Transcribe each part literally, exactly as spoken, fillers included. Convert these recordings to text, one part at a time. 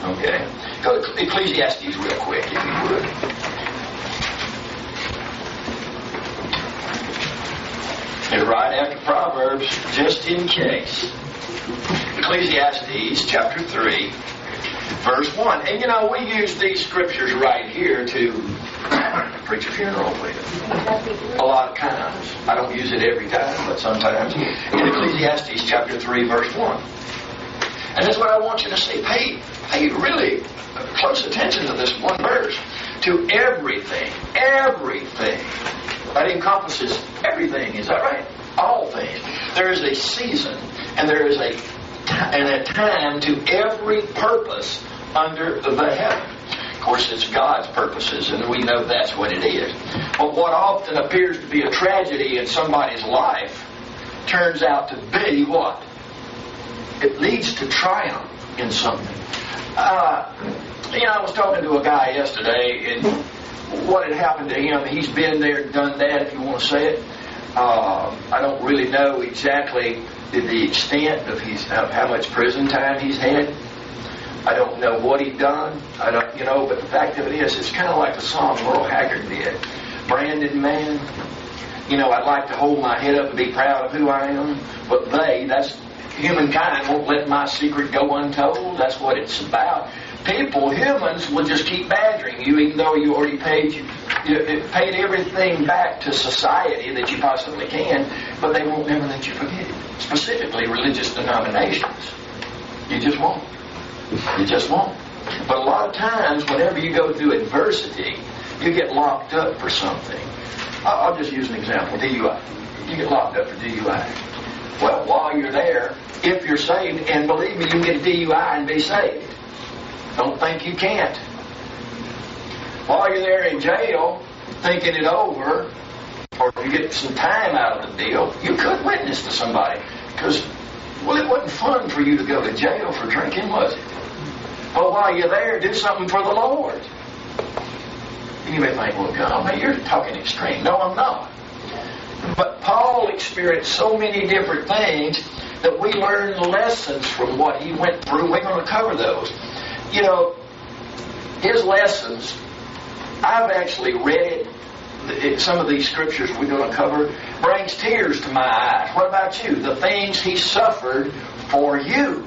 Okay? Go to Ecclesiastes real quick, if you would. And right after Proverbs, just in case. Ecclesiastes chapter three, verse one. And you know, we use these scriptures right here to preach a funeral with. A lot of times. I don't use it every time, but sometimes. In Ecclesiastes chapter three, verse one. And that's what I want you to see. Pay, pay really close attention to this one verse. To everything. Everything. That encompasses everything. Is that right? All things. There is a season and there is a, and a time to every purpose under the heaven. Of course, it's God's purposes, and we know that's what it is. But what often appears to be a tragedy in somebody's life turns out to be what? It leads to triumph in something. Uh, you know, I was talking to a guy yesterday, and what had happened to him, he's been there, done that, if you want to say it. Uh, I don't really know exactly the, the extent of his of how much prison time he's had. I don't know what he's done. I don't, you know, but the fact of it is, it's kind of like the song Merle Haggard did. Branded man, you know, I'd like to hold my head up and be proud of who I am, but they, that's humankind, won't let my secret go untold. That's what it's about. People, humans, will just keep badgering you, even though you already paid you, you paid everything back to society that you possibly can, but they won't never let you forget it. Specifically, religious denominations. You just won't. You just won't. But a lot of times, whenever you go through adversity, you get locked up for something. I'll just use an example. D U I. You get locked up for D U I. Well, while you're there, if you're saved, and believe me, you can get a D U I and be saved. Don't think you can't. While you're there in jail, thinking it over, or if you get some time out of the deal, you could witness to somebody. Because, well, it wasn't fun for you to go to jail for drinking, was it? But while you're there, do something for the Lord. And you may think, well, God, man, you're talking extreme. No, I'm not. But Paul experienced so many different things that we learn lessons from what he went through. We're going to cover those. You know, his lessons, I've actually read it. Some of these scriptures we're going to cover brings tears to my eyes. What about you? The things he suffered for you.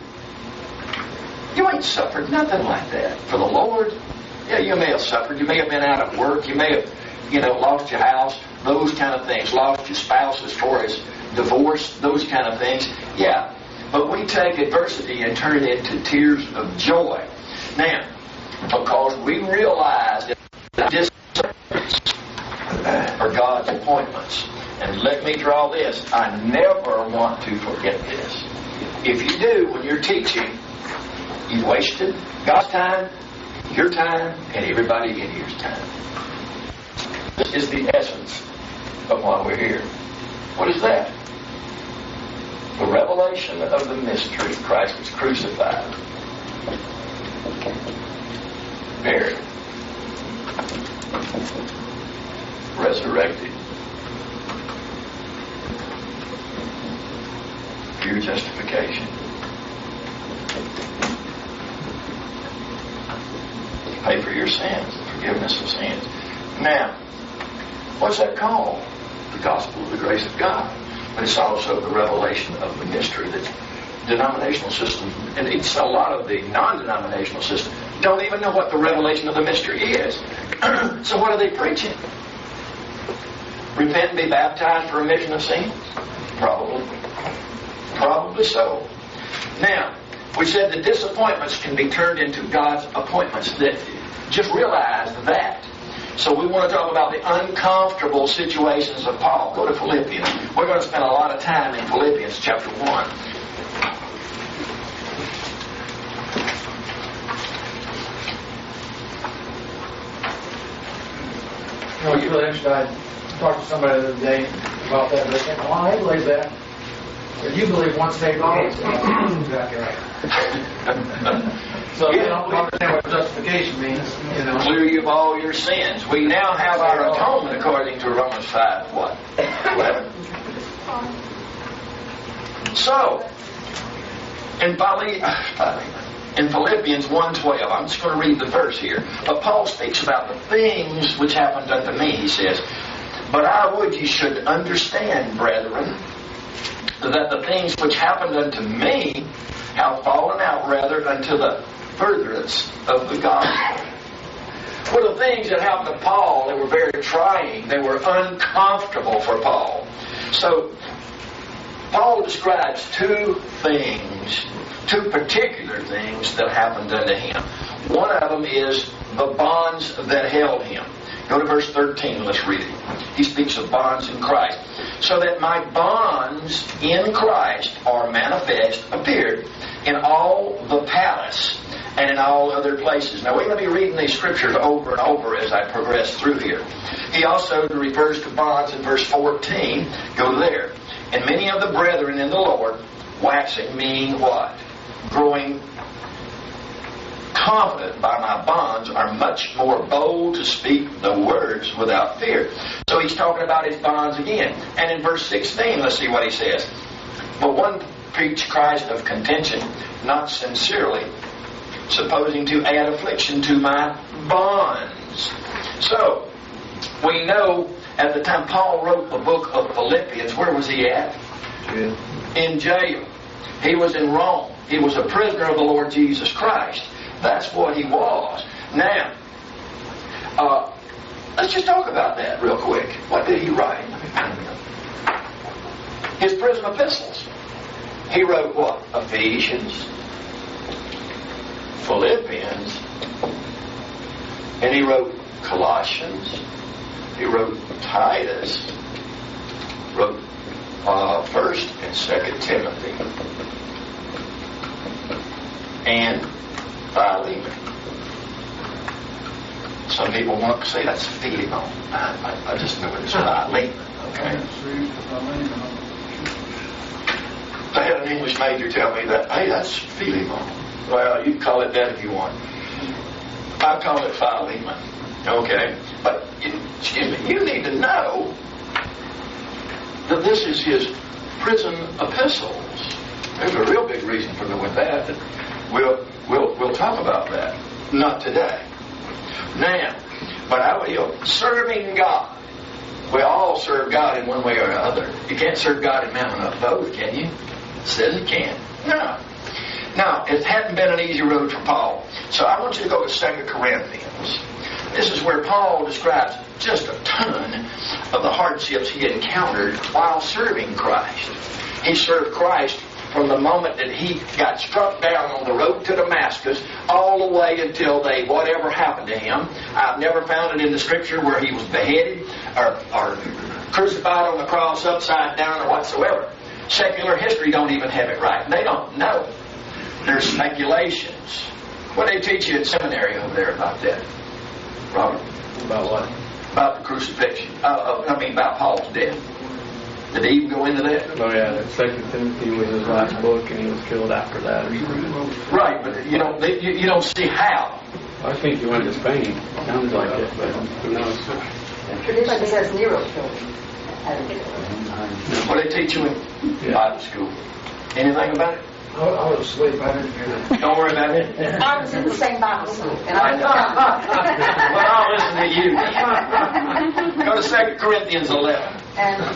You ain't suffered nothing like that for the Lord. Yeah, you may have suffered. You may have been out of work. You may have, you know, lost your house. Those kind of things. Lost your spouse as far as divorce. Those kind of things. Yeah. But we take adversity and turn it into tears of joy. Now, because we realize that this are God's appointments. And let me draw this. I never want to forget this. If you do, when you're teaching, you've wasted God's time, your time, and everybody in here's time. This is the essence of why we're here. What is that? The revelation of the mystery. Christ was crucified, buried, resurrected. Your justification. Pay for your sins, the forgiveness of sins. Now, what's that called? The gospel of the grace of God. But it's also the revelation of the mystery that denominational systems, and it's a lot of the non-denominational systems, don't even know what the revelation of the mystery is. So what are they preaching? Repent and be baptized for remission of sins? Probably. Probably so. Now, we said that disappointments can be turned into God's appointments. That, just realize that. So we want to talk about the uncomfortable situations of Paul. Go to Philippians. We're going to spend a lot of time in Philippians chapter one. You know, you really interested. I talked to somebody the other day about that, and they said, well, I believe that. But you believe once saved, always saved. Exactly right. So yeah, you don't understand what justification means, you know. Clear you of all your sins. We now have our atonement according to Romans five, what? eleven. So, and Philemon, in Philippians one twelve. I'm just going to read the verse here. But Paul speaks about the things which happened unto me, he says. But I would ye should understand, brethren, that the things which happened unto me have fallen out rather unto the furtherance of the gospel. Well, the things that happened to Paul, they were very trying. They were uncomfortable for Paul. So, Paul describes two things, two particular things that happened unto him. One of them is the bonds that held him. Go to verse thirteen, let's read it. He speaks of bonds in Christ. So that my bonds in Christ are manifest, appeared in all the palace and in all other places. Now we're going to be reading these scriptures over and over as I progress through here. He also refers to bonds in verse fourteen. Go there. And many of the brethren in the Lord, waxing, meaning what? Growing confident by my bonds, are much more bold to speak the words without fear. So he's talking about his bonds again. And in verse sixteen, let's see what he says. But one preached Christ of contention, not sincerely, supposing to add affliction to my bonds. So, we know at the time Paul wrote the book of Philippians, where was he at? Jail. In jail. He was in Rome. He was a prisoner of the Lord Jesus Christ. That's what he was. Now, uh, let's just talk about that real quick. What did he write? His prison epistles. He wrote what? Ephesians, Philippians, and he wrote Colossians. He wrote Titus. Wrote uh, First and Second Timothy, and Philemon. Some people want to say that's Philemon. I, I, I just know it's Philemon. Okay. I had an English major tell me that, hey, that's Philemon. Well, you can call it that if you want. I call it Philemon. Okay? But, excuse me, you need to know that this is his prison epistles. There's a real big reason for doing that. that we'll, we'll, we'll talk about that. Not today. Now, but I will, serving God. We all serve God in one way or another. You can't serve God and mammon up both, can you? It says you can. No. Now, it hadn't been an easy road for Paul. So I want you to go to Second Corinthians. This is where Paul describes just a ton of the hardships he encountered while serving Christ. He served Christ from the moment that he got struck down on the road to Damascus all the way until they, whatever happened to him. I've never found it in the scripture where he was beheaded or, or crucified on the cross upside down or whatsoever. Secular history don't even have it right. They don't know. There's speculations. What do they teach you in seminary over there about that, Robert? About what? About the crucifixion. Uh, uh, I mean, about Paul's death. Did he even go into that? Oh yeah, Second Timothy was his last book, and he was killed after that. Right, but you know, they, you, you don't see how. I think he went to Spain. Sounds like it, but who knows? Tradition says Nero killed him. What they teach you in Yeah. Bible school? Anything about it? I I was asleep. I didn't hear that. Don't worry about it. I was in the same Bible school, and I I know. Well, I'll listen to you. Go to Second Corinthians eleven. and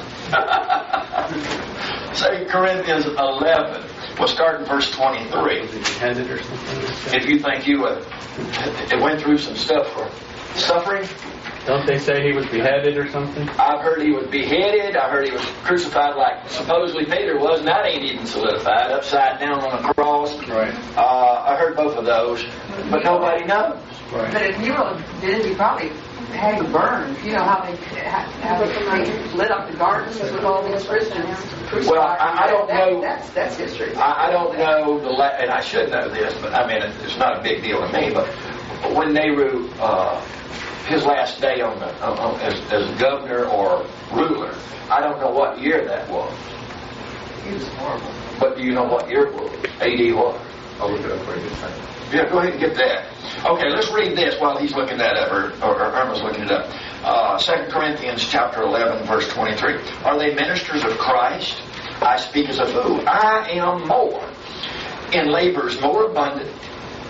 Second Corinthians eleven. We'll start in verse twenty-three. Had it or something. If you think you uh, it went through some stuff for suffering, Don't they say he was beheaded or something? I've heard he was beheaded. I heard he was crucified like supposedly Peter was, and that ain't even solidified, upside down on a cross. Right. Uh, I heard both of those, but nobody knows. Right. but if Nero did it, he probably had him burned. You know how they how, how they lit up the gardens with all these Christians crucified. Well, I- I don't That- know. That's that's history. I, I don't know the la- and I should know this, but I mean it, it's not a big deal to me. But when Nehru, uh, his last day on the on, on, as, as governor or ruler, I don't know what year that was. He was horrible. But do you know what year it was? A D what? I'll look it up for you. Yeah, go ahead and get that. Okay, let's read this while he's looking that up, or, or, or Irma's looking it up. Uh, Second Corinthians chapter eleven, verse twenty-three. Are they ministers of Christ? I speak as a fool. I am more, in labors more abundant,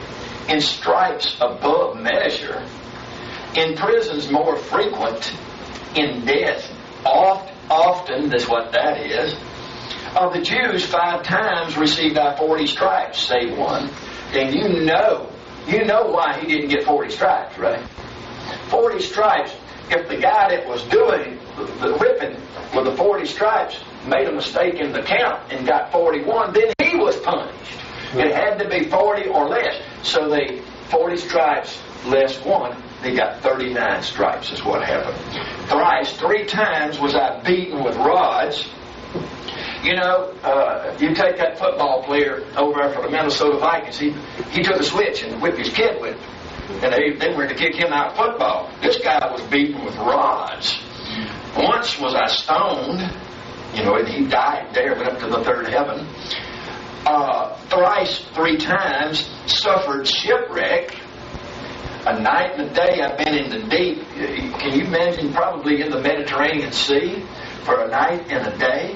in stripes above measure, in prisons more frequent, in death oft, often, that's what that is. Of the Jews, five times received I forty stripes, save one. And you know, you know why he didn't get forty stripes, right? Forty stripes. If the guy that was doing the whipping with the forty stripes made a mistake in the count and got forty-one, then he was punished. It had to be forty or less. So they forty stripes less one, they got thirty-nine stripes is what happened. Thrice, three times was I beaten with rods. You know, uh, you take that football player over there for the Minnesota Vikings, he, he took a switch and whipped his kid with it. And they, they were to kick him out of football. This guy was beaten with rods. Once was I stoned. You know, and he died there, went up to the third heaven. Uh, thrice, three times, suffered shipwreck. A night and a day I've been in the deep. Can you imagine probably in the Mediterranean Sea for a night and a day?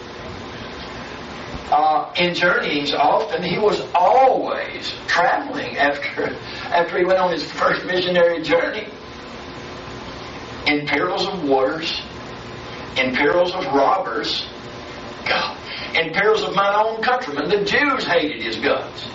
Uh, in journeyings often, he was always traveling after, after he went on his first missionary journey. In perils of waters, in perils of robbers, God, in perils of mine own countrymen. The Jews hated his guts.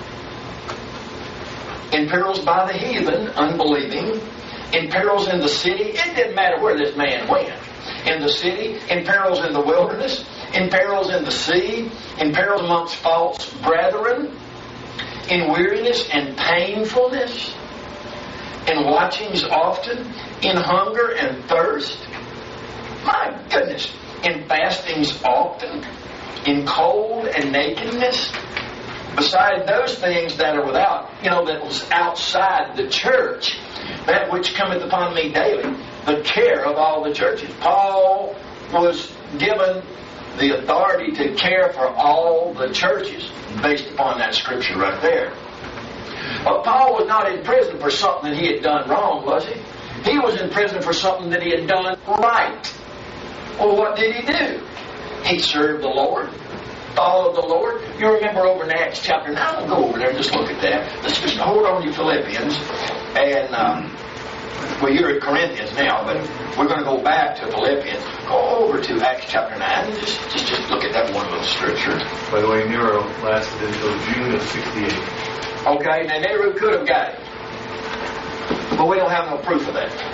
In perils by the heathen, unbelieving. In perils in the city. It didn't matter where this man went. In the city, in perils in the wilderness, in perils in the sea, in perils amongst false brethren, in weariness and painfulness, in watchings often, in hunger and thirst. My goodness, in fastings often, in cold and nakedness. Beside those things that are without, you know, that was outside the church, that which cometh upon me daily, the care of all the churches. Paul was given the authority to care for all the churches based upon that scripture right there. But Paul was not in prison for something that he had done wrong, was he? He was in prison for something that he had done right. Well, what did he do? He served the Lord, followed the Lord. You remember over in Acts chapter nine, I'll go over there and just look at that. Let's just hold on to Philippians. And, um, well, you're at Corinthians now, but we're going to go back to Philippians. Go over to Acts chapter nine and just, just, just look at that one little scripture. By the way, Nero lasted until June of sixty-eight. Okay, now Nehru could have got it. But we don't have no proof of that.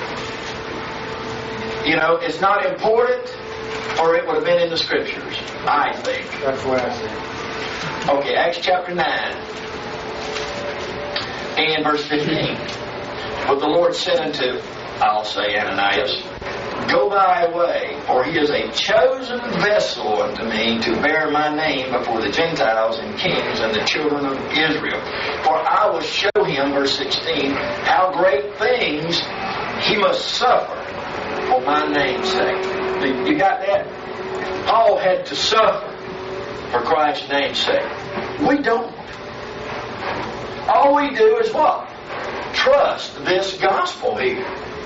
You know, it's not important, or it would have been in the scriptures, I think. That's what I see. Okay, Acts chapter nine and verse fifteen. But the Lord said unto, I'll say, Ananias, go thy way, for he is a chosen vessel unto me to bear my name before the Gentiles and kings and the children of Israel. For I will show him, verse sixteen, how great things he must suffer for my name's sake. You got that? Paul had to suffer for Christ's name's sake. We don't. All we do is what? Trust this gospel here.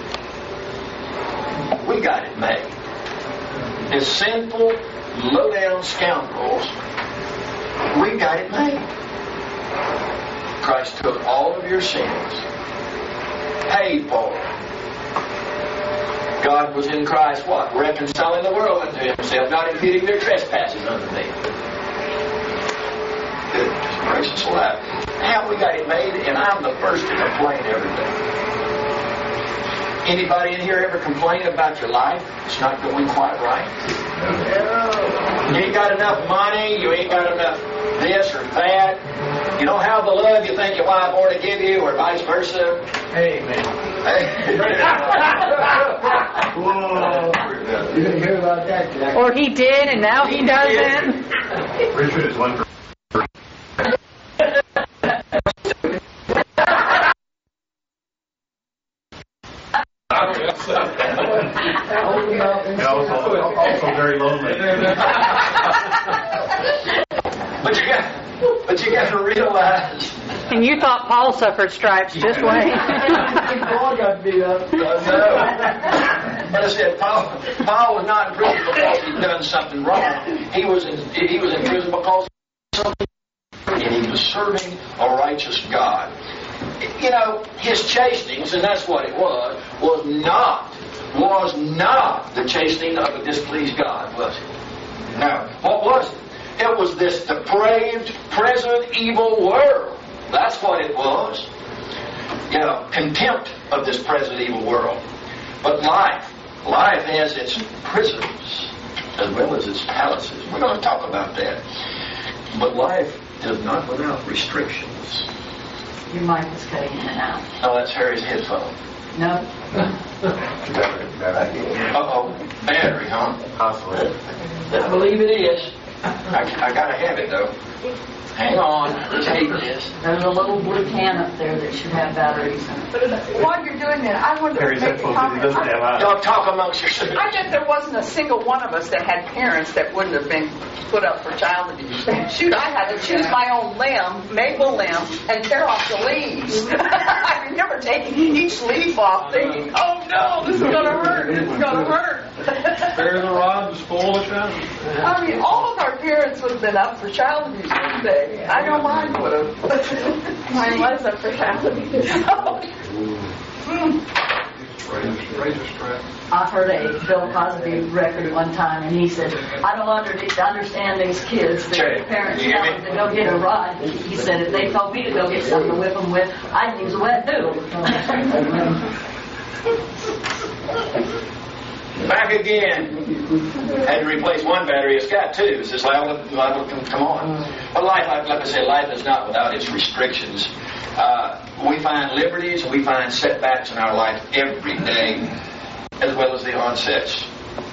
We got it made. As sinful, low-down scoundrels, we got it made. Christ took all of your sins, paid for them. God was in Christ, what? Reconciling the world unto himself, not imputing their trespasses unto me. Goodness gracious alive. Now we got it made, and I'm the first to complain every day. Anybody in here ever complain about your life? It's not going quite right. You ain't got enough money, you ain't got enough this or that. You don't have the love you think your wife ought to give you, or vice versa. Amen. You didn't hear about that, Jack. Or he did, and now he doesn't. Richard is one for. And also, also very lonely. But you got, but you got to realize. And you thought Paul suffered stripes, just wait. Paul got beat up. No. But I said, Paul, Paul was not in prison because he'd done something wrong. He was in, he was in prison because something and he was serving a righteous God. You know, his chastenings, and that's what it was, was not, was not the chastening of a displeased God, was it? No. What was it? It was this depraved, present, evil world. That's what it was. You know, contempt of this present evil world. But life, life has its prisons as well as its palaces. We're going to talk about that. But life is not without restrictions. Your mic is cutting in and out. Oh, that's Harry's headphone. No? Uh-oh. Battery, huh? Possibly. I believe it is. I, I gotta have it, though. Hang on. Take this. There's a little blue can up there that should have batteries in it. While you're doing that, I wonder Harry's if maybe headphones, he doesn't have eyes. Y'all talk amongst yourselves. I bet there wasn't a single one of us that had parents that wouldn't have been put up for child abuse. Shoot, I had to choose my own limb, maple limb, and tear off the leaves. I remember taking each leaf off thinking, oh no, this is going to hurt, this is going to hurt. Spare the rod and spoil the child. I mean, all of our parents would have been up for child abuse one day. I know mine would have. Mine was up for child abuse. Razor strap. I heard a Bill Cosby record one time, and he said, I don't under, understand these kids. Their Jay, parents you hear tell me? them to go get a rod. He said, if they told me to go get something to whip them with, I'd use a wet noodle. Back again. Had to replace one battery. It's got two. It's just liable to, liable to come on. But life, like, like I said, life is not without its restrictions. Uh, we find liberties and we find setbacks in our life every day, as well as the onsets.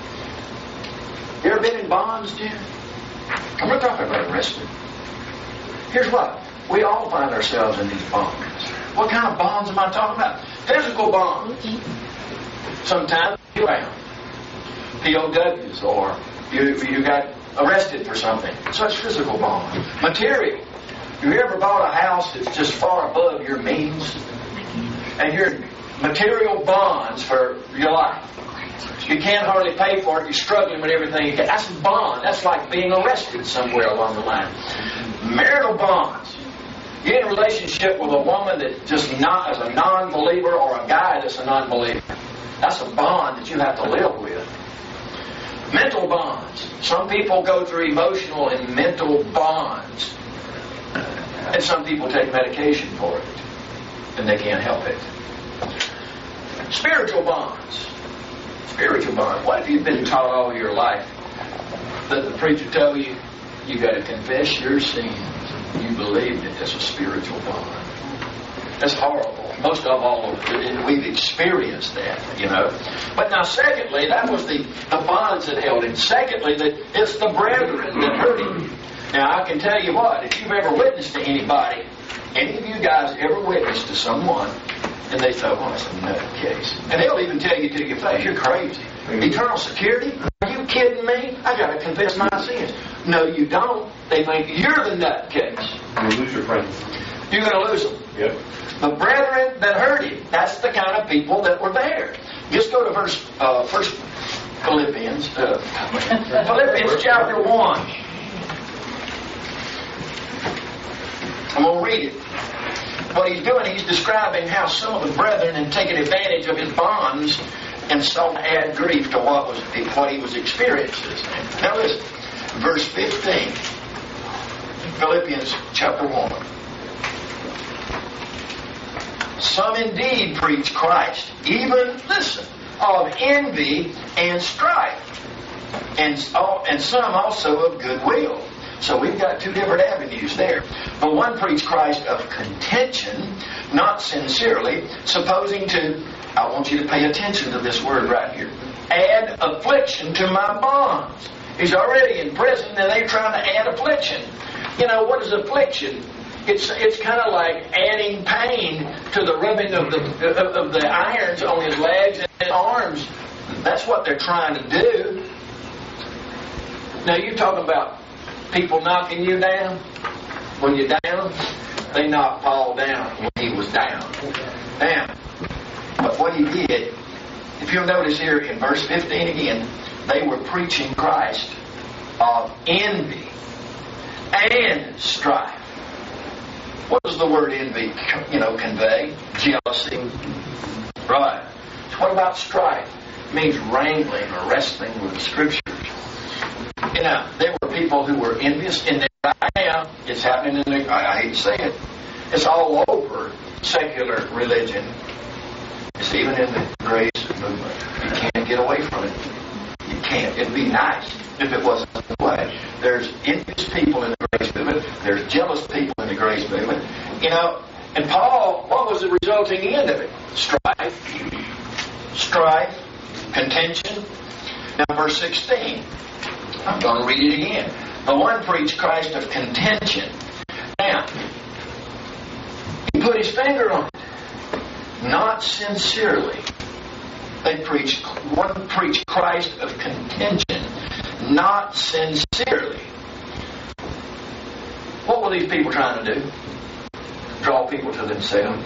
You ever been in bonds, Jim? I'm not talking about arrested. Here's what. We all find ourselves in these bonds. What kind of bonds am I talking about? Physical bonds. Sometimes you're around. P O Ws, or you you got arrested for something. So it's physical bond. Material. You ever bought a house that's just far above your means? And you're material bonds for your life. You can't hardly pay for it. You're struggling with everything you can. That's a bond. That's like being arrested somewhere along the line. Marital bonds. You're in a relationship with a woman that just not as a non-believer, or a guy that's a non-believer. That's a bond that you have to live with. Mental bonds. Some people go through emotional and mental bonds. And some people take medication for it. And they can't help it. Spiritual bonds. Spiritual bonds. What have you been taught all your life? That the preacher tell you, you got to confess your sins. You believed it. That's a spiritual bond. That's horrible. Most of all, we've experienced that, you know. But now, secondly, that was the, the bonds that held him. Secondly, the, it's the brethren that hurt him. Now, I can tell you what, if you've ever witnessed to anybody, any of you guys ever witnessed to someone, and they thought, well, that's a nutcase. And they'll even tell you to your face, you're crazy. Eternal security? Are you kidding me? I got to confess my sins. No, you don't. They think you're the nutcase. You lose your friends. You're going to lose them. Yep. The brethren that heard him. That's the kind of people that were there. Just go to verse, uh, First Philippians, uh, Philippians chapter one. I'm going to read it. What he's doing, he's describing how some of the brethren had taken advantage of his bonds and sought to add grief to what was what he was experiencing. Now listen, verse fifteen, Philippians chapter one. Some indeed preach Christ, even, listen, of envy and strife, and, and some also of goodwill. So we've got two different avenues there. But one preached Christ of contention, not sincerely, supposing to, I want you to pay attention to this word right here, add affliction to my bonds. He's already in prison and they're trying to add affliction. You know, what is affliction? It's it's kind of like adding pain to the rubbing of the of, of the irons on his legs and his arms. That's what they're trying to do. Now you're talking about people knocking you down. When you're down, they knocked Paul down when he was down. Now, but what he did, if you'll notice here in verse fifteen again, they were preaching Christ of envy and strife. What does the word envy, you know, convey? Jealousy. Right. So what about strife? It means wrangling or wrestling with the Scriptures. You know, there were people who were envious in their area. It's happening in the, I, I hate to say it, it's all over secular religion. It's even in the grace movement. You can't get away from it. You can't. It'd be nice if it wasn't the way. There's envious people in the grace movement. There's jealous people in the grace movement. You know, and Paul, what was the resulting end of it? Strife. Strife. Contention. Now verse sixteen. I'm going to read it again. The one preached Christ of contention. Now, he put his finger on it. Not sincerely. They preached, one preached Christ of contention. Not sincerely. What were these people trying to do? Draw people to themselves.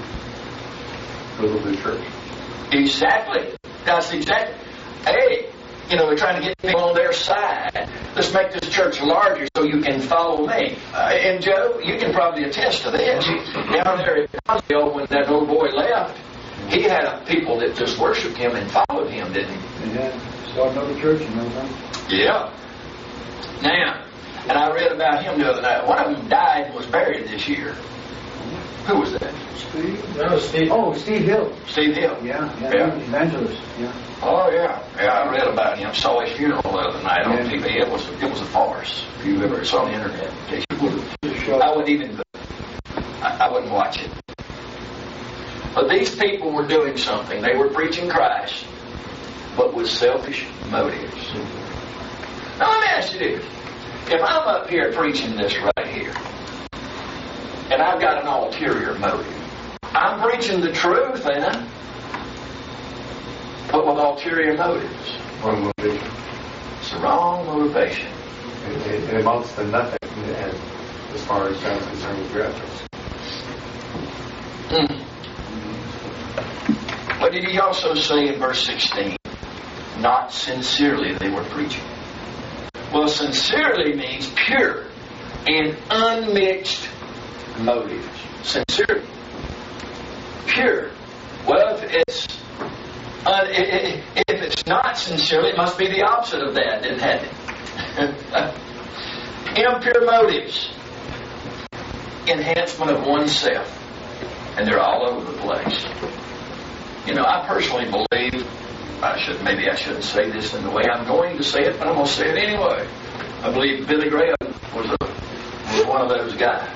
Go to the church. Exactly. That's exactly. Hey, you know, they're trying to get people on their side. Let's make this church larger so you can follow me. Uh, and Joe, you can probably attest to this. Down there at Boswell, when that old boy left, he had uh, people that just worshiped him and followed him, didn't he? Yeah. Started another church, you know that? Yeah. Now, and I read about him the other night. One of them died and was buried this year. Who was that? Steve? That was Steve. Oh, Steve Hill. Steve Hill. Yeah, yeah, Yeah. evangelist. Yeah. Oh yeah, yeah. I read about him. Saw his funeral the other night on Yeah. T V. It was it was a farce. If you ever saw on the internet, in case you wouldn't, Just show- I wouldn't even. I, I wouldn't watch it. But these people were doing something. They were preaching Christ, but with selfish motives. Now let me ask you this: if I'm up here preaching this right here, and I've got an ulterior motive, I'm preaching the truth, ain't I? But with ulterior motives. Wrong motivation. It's the wrong motivation. It, it, it amounts to nothing as, as far as God is concerned with your efforts. Mm. What did he also say in verse sixteen? Not sincerely they were preaching. Well, sincerely means pure and unmixed motives. Sincere. Pure. Well, if it's uh, if it's not sincerely, it must be the opposite of that, didn't it? Impure motives. Enhancement of oneself. And they're all over the place. You know, I personally believe, I should maybe I shouldn't say this in the way I'm going to say it, but I'm going to say it anyway. I believe Billy Graham was, a, was one of those guys.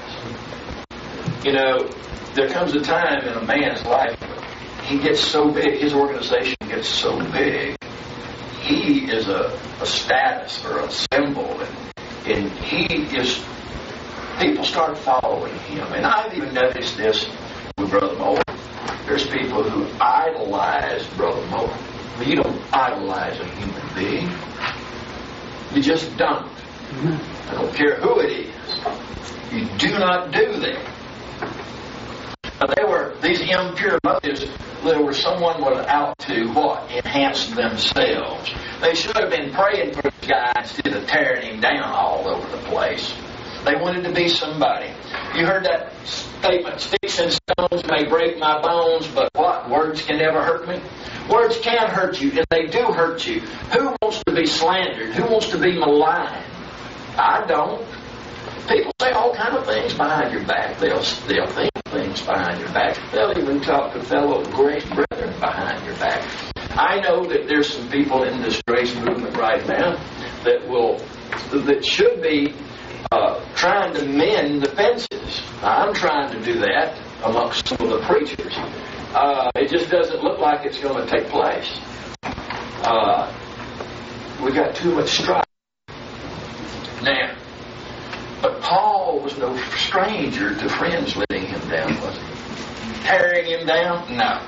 You know, there comes a time in a man's life, he gets so big, his organization gets so big, he is a, a status or a symbol, and, and he is, people start following him. And I've even noticed this with Brother Moore. There's people who idolize Brother Moore. Well, you don't idolize a human being. You just don't. I don't care who it is. You do not do that. Now, they were these impure motives. There were someone was out to what? Enhance themselves. They should have been praying for this guy instead of tearing him down all over the place. They wanted to be somebody. You heard that statement, sticks and stones may break my bones, but what? Words can never hurt me? Words can hurt you, and they do hurt you. Who wants to be slandered? Who wants to be maligned? I don't. People say all kind of things behind your back. They'll, they'll think things behind your back. They'll even talk to fellow grace brethren behind your back. I know that there's some people in this grace movement right now that will, that should be Uh, trying to mend the fences. I'm trying to do that amongst some of the preachers. Uh, it just doesn't look like it's going to take place. Uh, we got too much strife. Now, but Paul was no stranger to friends letting him down, was he? Tearing him down? No.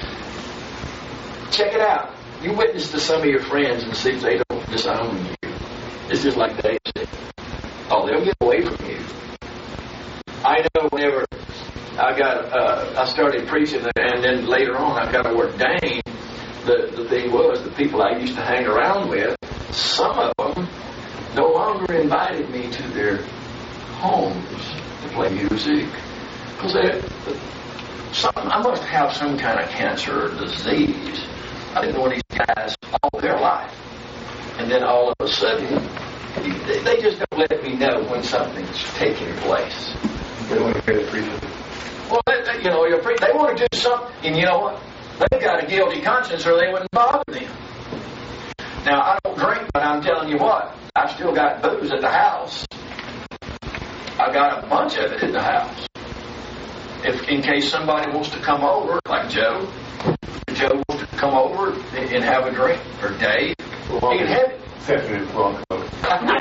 Check it out. You witness to some of your friends and see if they don't disown you. It's just like Dave said. Oh, they'll get away from you. I know whenever I got, uh, I started preaching, and then later on I got ordained, the, the thing was, the people I used to hang around with, some of them no longer invited me to their homes to play music Because some, I must have some kind of cancer or disease. I've been knowing these guys all their life. And then all of a sudden, they, they just don't let me know when something's taking place. They don't want to hear the preaching. Well, they, they, you know, you're pre- they want to do something, and you know what? They've got a guilty conscience or they wouldn't bother them. Now, I don't drink, but I'm telling you what, I've still got booze at the house. I got a bunch of it in the house. If, in case somebody wants to come over, like Joe, if Joe wants to come over and, and have a drink, or Dave, Well, he can have it. Exception is well cooked.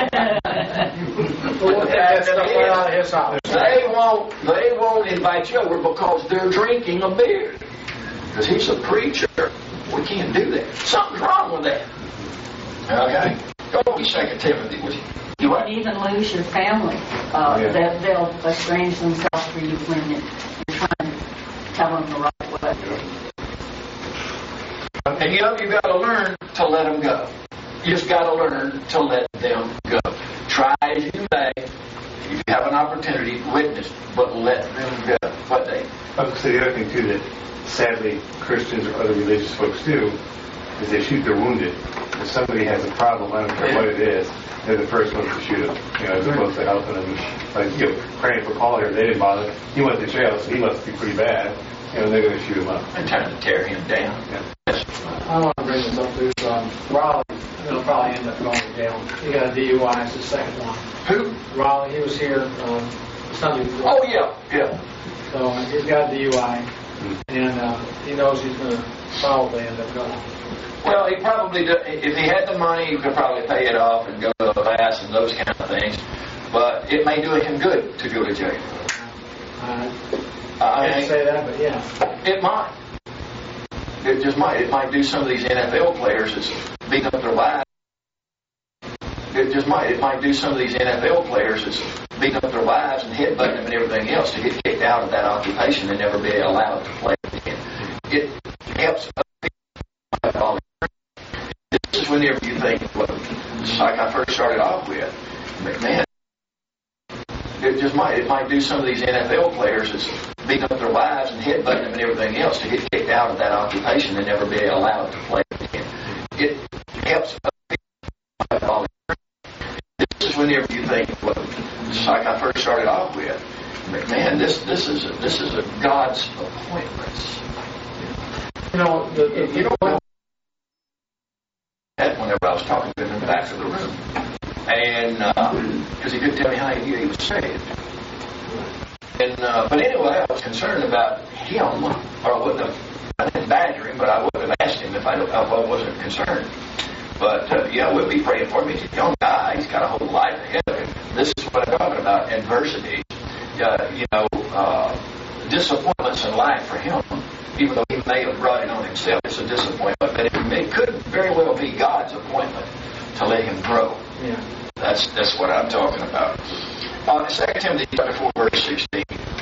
We'll take that stuff right out of his house. They won't, they won't invite you over because they're drinking a beer. Because he's a preacher. We can't do that. Something's wrong with that. Okay? Go to Second Timothy with you. You what? And even lose your family. Uh, Yeah. that they'll estrange themselves from you when you're trying to tell them the right way. And you know, you've got to learn to let them go. You just got to learn to let them go. Try as you may. If you have an opportunity, witness, but let them go. What they? I was going to say the other thing, too, that sadly Christians or other religious folks do, is they shoot their wounded. If somebody has a problem, I don't care what it is, they're the first ones to shoot them, you know, as opposed to helping them. Like, you know, praying for Paul here, they didn't bother. He went to jail, so he must be pretty bad. You know, they're going to shoot him up. And trying to tear him down. Yeah. I want to bring this up to um, Raleigh. He'll probably end up going to jail. He got a D U I. It's his second one. Who? Raleigh, he was here um, Sunday before. Oh, yeah, yeah. So he's got a D U I, and uh, he knows he's going to probably end up going. Well, he probably, do, if he had the money, he could probably pay it off and go to the class and those kind of things. But it may do him good to go to jail. Uh, I I mean, didn't say that, but yeah. it might. It just might. It might do some of these N F L players that's beating up their wives. It just might. It might do some of these N F L players that's beating up their wives and headbutting them and everything else to get kicked out of that occupation and never be allowed to play again. It helps. This is whenever you think, well, just like I first started off with, man, it just might. It might do some of these N F L players that's beating up their wives and headbutting them and everything else to get kicked out of that occupation and never be allowed to play again. It helps. This is whenever you think, well, just like I first started off with, man, this this is a, this is a God's appointment. You know, the, the, You know, that whenever I was talking to him in the back of the room, and because uh, he couldn't tell me how he knew he was saved. And uh, but anyway, I was concerned about him, or I wouldn't have. I didn't badger him, but I would have asked him if I, if I wasn't concerned. But uh, yeah, we'll be praying for him. He's a young guy. He's got a whole life ahead of him. This is what I'm talking about: adversity. Uh, you know, uh, disappointments in life for him. Even though he may have brought it on himself, it's a disappointment. But it, it could very well be God's appointment to let him grow. yeah. That's that's what I'm talking about. Uh, Second Timothy chapter four, verse sixteen.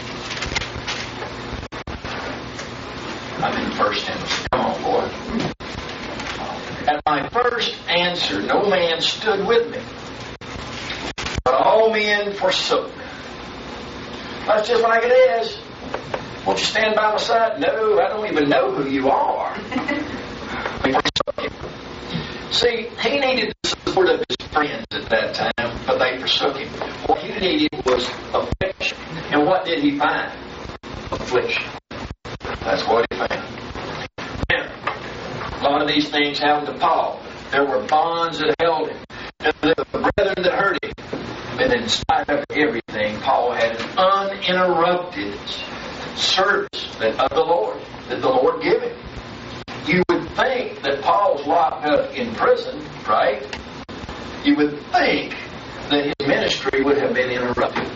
I'm in First Timothy. Come on, boy. At my first answer, no man stood with me, but all men forsook me. That's just like it is. Won't you stand by my side? No, I don't even know who you are. They forsook him. See, he needed the support of his friends at that time, but they forsook him. What he needed was affliction. And what did he find? Affliction. That's what he found. Now, a lot of these things happened to Paul. There were bonds that held him. There were brethren that hurt him. And in spite of everything, Paul had an uninterrupted service that of the Lord, that the Lord gave him. You would think that Paul's locked up in prison, right? You would think that his ministry would have been interrupted.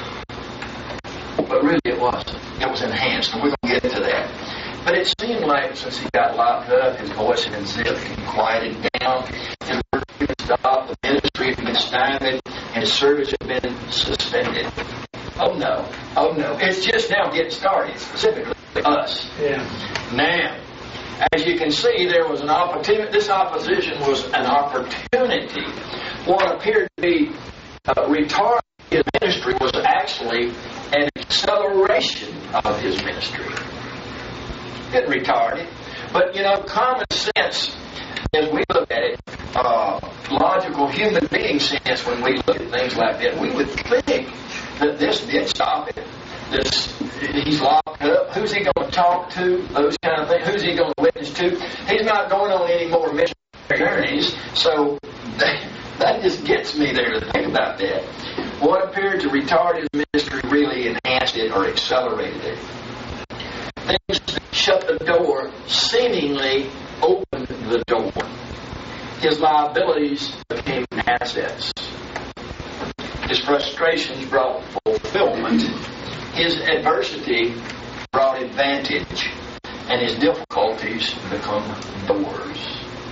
But really it wasn't. It was enhanced, and we're going to get to that. But it seemed like since he got locked up, his voice had been zipped and quieted down, his work had been stopped, the ministry had been stymied, and his service had been suspended. Oh no, oh no. It's just now getting started, specifically us. Yeah. Now, as you can see, there was an opportunity. This opposition was an opportunity. What appeared to be uh, retarded his ministry was actually an acceleration of his ministry. Didn't retard it. But, you know, common sense, as we look at it, uh, logical human being sense, when we look at things like that, we would think that this did stop it. This, he's locked up. Who's he going to talk to? Those kind of things. Who's he going to witness to? He's not going on any more missionary journeys. So that, that just gets me there to think about that. What appeared to retard his ministry really enhanced it or accelerated it. Things that shut the door seemingly opened the door. His liabilities became assets. His frustrations brought fulfillment. His adversity brought advantage. And his difficulties become doors.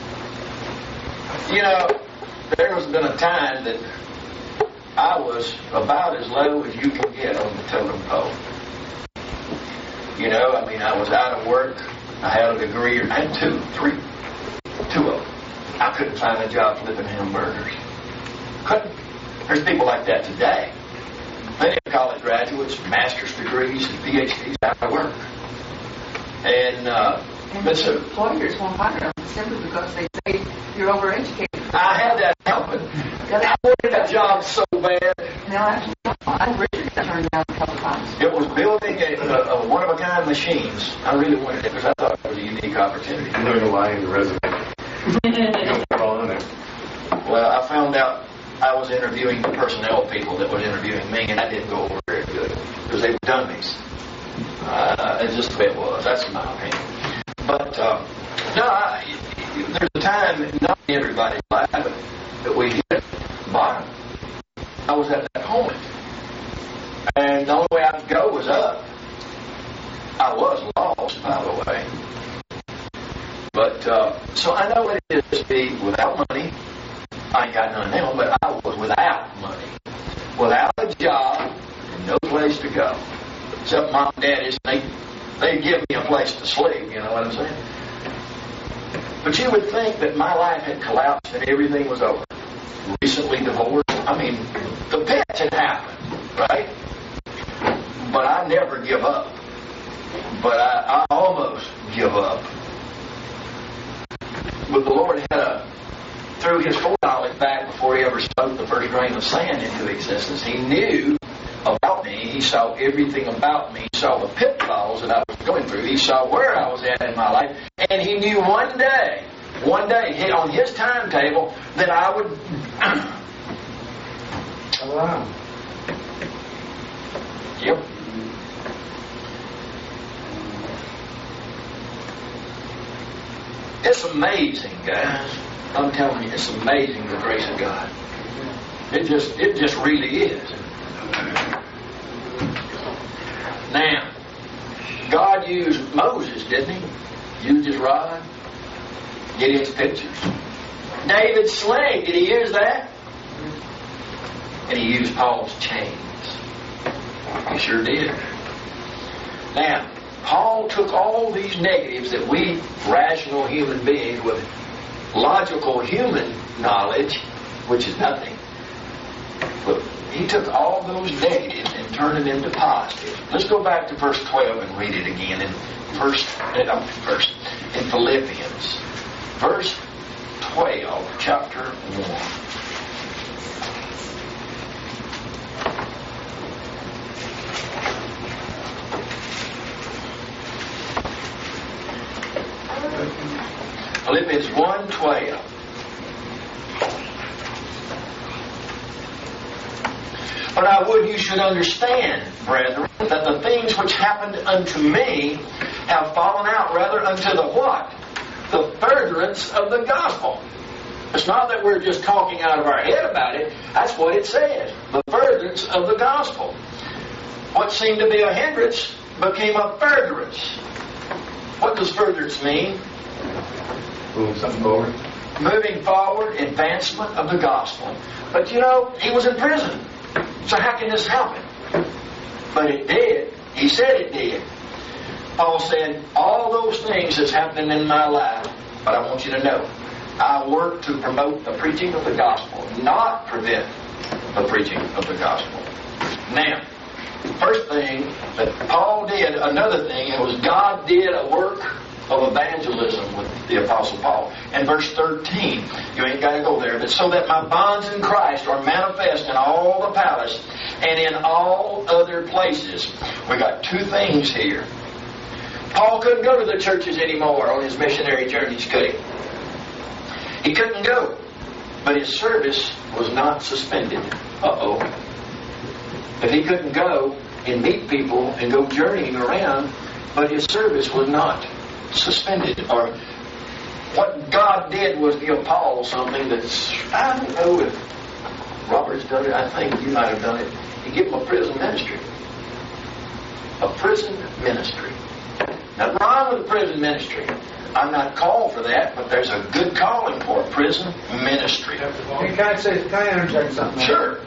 You know, there has been a time that I was about as low as you can get on the totem pole. You know, I mean, I was out of work. I had a degree, I had two, three, two of them. I couldn't find a job flipping hamburgers. Couldn't. There's people like that today. Many college graduates, master's degrees, and P H Ds out of work. And, uh, And but so, employers won't hire them simply because they say you're overeducated. I had that happen. I wanted that job so bad. No, actually, I Richard got turned down a couple times. It was building a, a, a one-of-a-kind machines. I really wanted it because I thought it was a unique opportunity. You learn to lie in your resume. Don't put all in there. Well, I found out I was interviewing the personnel people that was interviewing me, and I didn't go over very good because they were dummies. Uh, it's just the way it was. That's my opinion. But uh, no, I, there's a time, not in everybody's life, that we hit bottom. I was at that point, and the only way I could go was up. I was lost, by the way. But uh, so I know what it is to be without money. I ain't got none now, but I was without money, without a job, and no place to go. Except mom and daddy's, they they give me a place to sleep. You know what I'm saying? But you would think that my life had collapsed and everything was over. Recently divorced. I mean, the pits had happened, right? But I never give up. But I, I almost give up. But the Lord had a, threw his foreknowledge back before he ever spoke the first grain of sand into existence. He knew about me. He saw everything about me. He saw the pitfalls that I was going through. He saw where I was at in my life. And he knew one day, one day, on his timetable, that I would... Wow. Yep. It's amazing, guys. I'm telling you, it's amazing, the grace of God. It just, it just really is. Now, God used Moses, didn't he? Used his rod. Gideon's pictures. David's sling, did he use that? And he used Paul's chains. He sure did. Now, Paul took all these negatives that we, rational human beings with logical human knowledge, which is nothing, but he took all those negatives and turned them into positives. Let's go back to verse twelve and read it again in first, uh, first in Philippians. Verse twelve, chapter one. Philippians one twelve. But I would you should understand, brethren, that the things which happened unto me have fallen out rather unto the what? The furtherance of the gospel. It's not that we're just talking out of our head about it. That's what it says. The furtherance of the gospel. What seemed to be a hindrance became a furtherance. What does furtherance mean? Moving something forward. Moving forward, advancement of the gospel. But you know, he was in prison. So how can this happen? But it did. He said it did. Paul said, all those things that's happening in my life, but I want you to know, I work to promote the preaching of the gospel, not prevent the preaching of the gospel. Now, first thing that Paul did, another thing, it was God did a work of evangelism with the Apostle Paul. And verse thirteen, you ain't got to go there, but so that my bonds in Christ are manifest in all the palace and in all other places. We got two things here. Paul couldn't go to the churches anymore on his missionary journeys, could he? He couldn't go. But his service was not suspended. Uh-oh. If he couldn't go and meet people and go journeying around, but his service was not suspended. Or what God did was give Paul something that's, I don't know if Robert's done it, I think you might have done it. He gave him a prison ministry. A prison ministry. Nothing wrong with a prison ministry. I'm not called for that, but there's a good calling for a prison ministry. Can I say, can I interject something? Sure.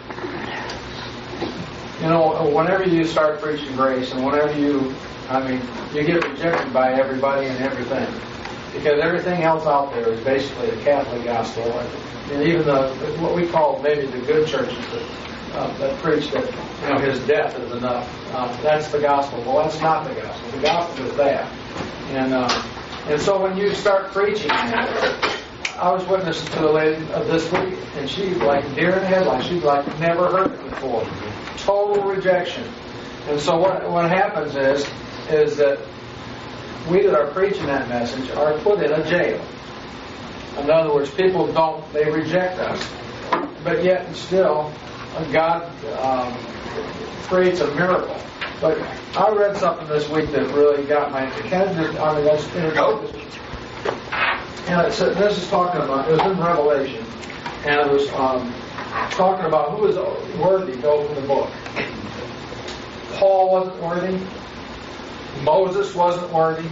You know, whenever you start preaching grace, and whenever you, I mean, you get rejected by everybody and everything, because everything else out there is basically the Catholic gospel, and even the what we call maybe the good churches that, uh, that preach that, you know, his death is enough. Uh, that's the gospel. Well, that's not the gospel. The gospel is that, and. Uh, And so when you start preaching, I was witnessing to a lady uh, this week, and she like deer in the headlights. She'd like never heard it before. Total rejection. And so what what happens is is that we that are preaching that message are put in a jail. In other words, people don't, they reject us. But yet and still, God um, creates a miracle. But I read something this week that really got my attention. I mean, that's introduced. And it said, this is talking about, it was in Revelation, and it was um, talking about who was worthy to open the book. Paul wasn't worthy. Moses wasn't worthy.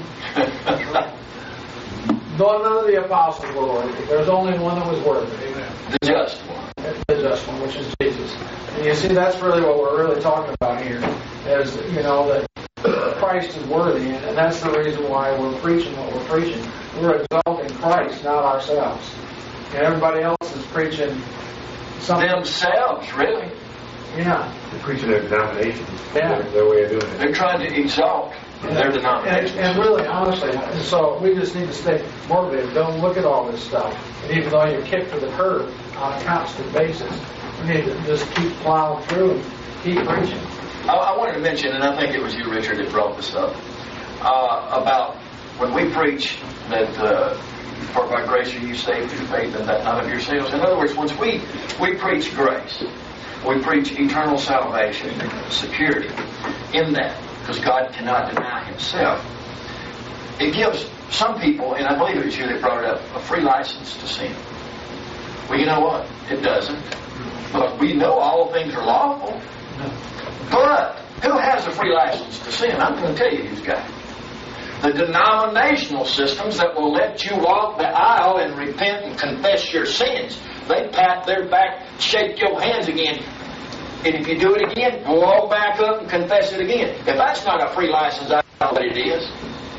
None of the apostles were worthy. There was only one that was worthy. Amen. The just one. The just one, which is Jesus. And you see, that's really what we're really talking about here. Is, you know, that Christ is worthy, and that's the reason why we're preaching what we're preaching. We're exalting Christ, not ourselves. And everybody else is preaching something. Themselves, really. Yeah. They're preaching their denomination. Yeah. Their, their way of doing it. They're trying to exalt their denomination. And, and really, honestly, and so we just need to stay motivated. Don't look at all this stuff. And even though you're kicked to the curb on a constant basis, we need to just keep plowing through and keep preaching. I, I wanted to mention, and I think it was you, Richard, that brought this up, uh, about when we preach that uh, for by grace are you saved through faith and that not of yourselves. In other words, once we, we preach grace, we preach eternal salvation, security in that, because God cannot deny himself. It gives some people, and I believe it was you that brought it up, a free license to sin. Well, you know what? It doesn't. But we know all things are lawful. But who has a free license to sin? I'm going to tell you who's got it. The denominational systems that will let you walk the aisle and repent and confess your sins. They pat their back, shake your hands again. And if you do it again, walk back up and confess it again. If that's not a free license, I don't know what it is.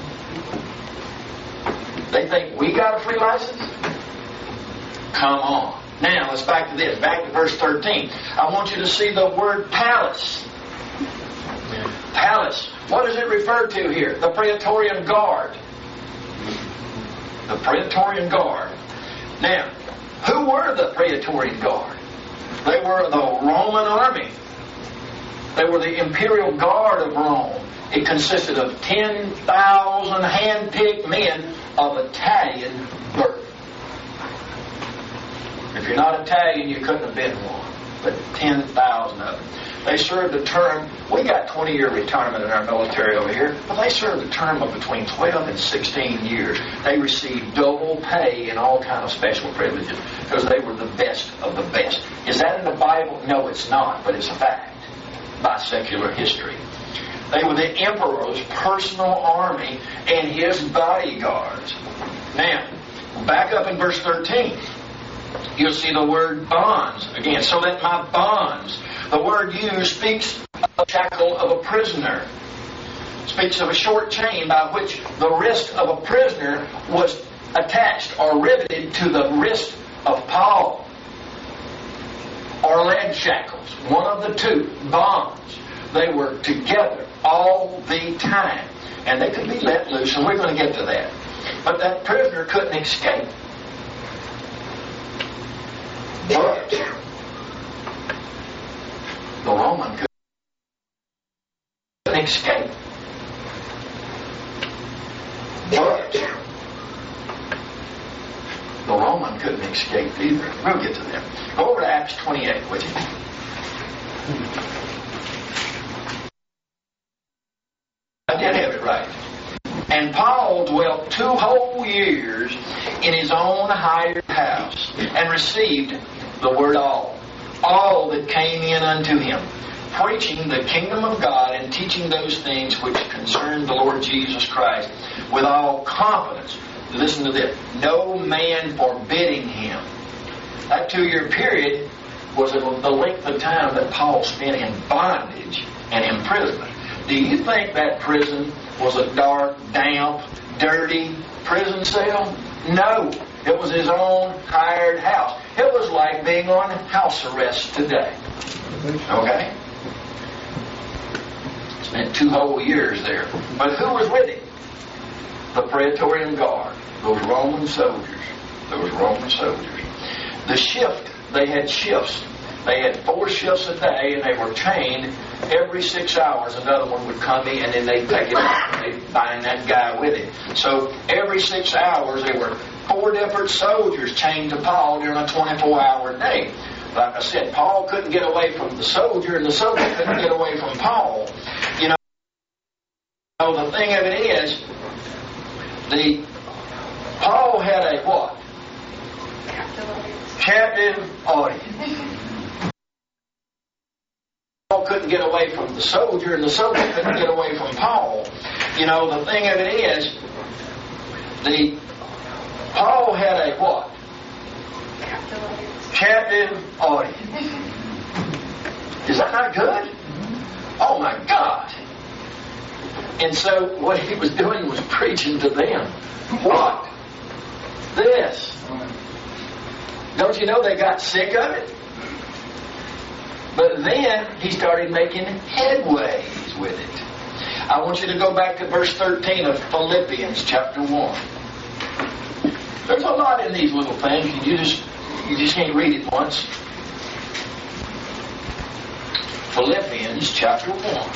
They think we got a free license? Come on. Now, let's back to this. Back to verse thirteen. I want you to see the word palace. Palace. What does it refer to here? The Praetorian Guard. The Praetorian Guard. Now, who were the Praetorian Guard? They were the Roman army. They were the Imperial Guard of Rome. It consisted of ten thousand hand-picked men of Italian birth. If you're not Italian, you couldn't have been one. But ten thousand of them. They served a term, we got twenty-year retirement in our military over here, but they served a term of between twelve and sixteen years. They received double pay and all kind of special privileges because they were the best of the best. Is that in the Bible? No, it's not, but it's a fact by secular history. They were the emperor's personal army and his bodyguards. Now, back up in verse thirteen. You'll see the word bonds again. So that my bonds, the word used speaks of the shackle of a prisoner. Speaks of a short chain by which the wrist of a prisoner was attached or riveted to the wrist of Paul. or lead shackles, one of the two, bonds. They were together all the time. And they could be let loose, and we're going to get to that. But that prisoner couldn't escape. But the Roman couldn't escape. But the Roman couldn't escape either. We'll get to them. Go over to Acts twenty-eight, would you? I did have it right. And Paul dwelt two whole years in his own hired house, and received the word all, all that came in unto him, preaching the kingdom of God and teaching those things which concern the Lord Jesus Christ with all confidence. Listen to this. No man forbidding him. That two-year period was the length of time that Paul spent in bondage and imprisonment. Do you think that prison was a dark, damp, dirty prison cell? No. It was his own hired house. It was like being on house arrest today. Okay? Spent two whole years there. But who was with him? The Praetorian Guard. Those Roman soldiers. Those Roman soldiers. The shift, they had shifts. They had four shifts a day, and they were chained. Every six hours another one would come in, and then they'd take it out and they'd bind that guy with it. So every six hours there were four different soldiers chained to Paul during a twenty-four hour day. Like I said, Paul couldn't get away from the soldier, and the soldier couldn't get away from Paul. You know, the thing of it is, the Paul had a what? Captive audience. Paul couldn't get away from the soldier, and the soldier couldn't get away from Paul. You know, the thing of it is, the Paul had a what? Captive audience. Is that not good? Oh my God. And so what he was doing was preaching to them. What? This. Don't you know they got sick of it? But then he started making headways with it. I want you to go back to verse thirteen of Philippians chapter one. There's a lot in these little things. You just, you just can't read it once. Philippians chapter one.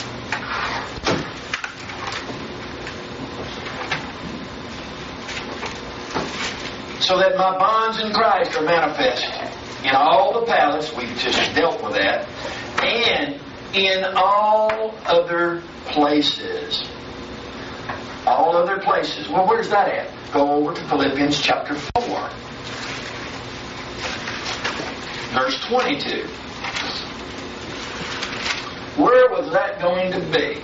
So that my bonds in Christ are manifest in all the palace, we've just dealt with that, and in all other places. All other places. Well, where's that at? Go over to Philippians chapter four. Verse twenty-two. Where was that going to be?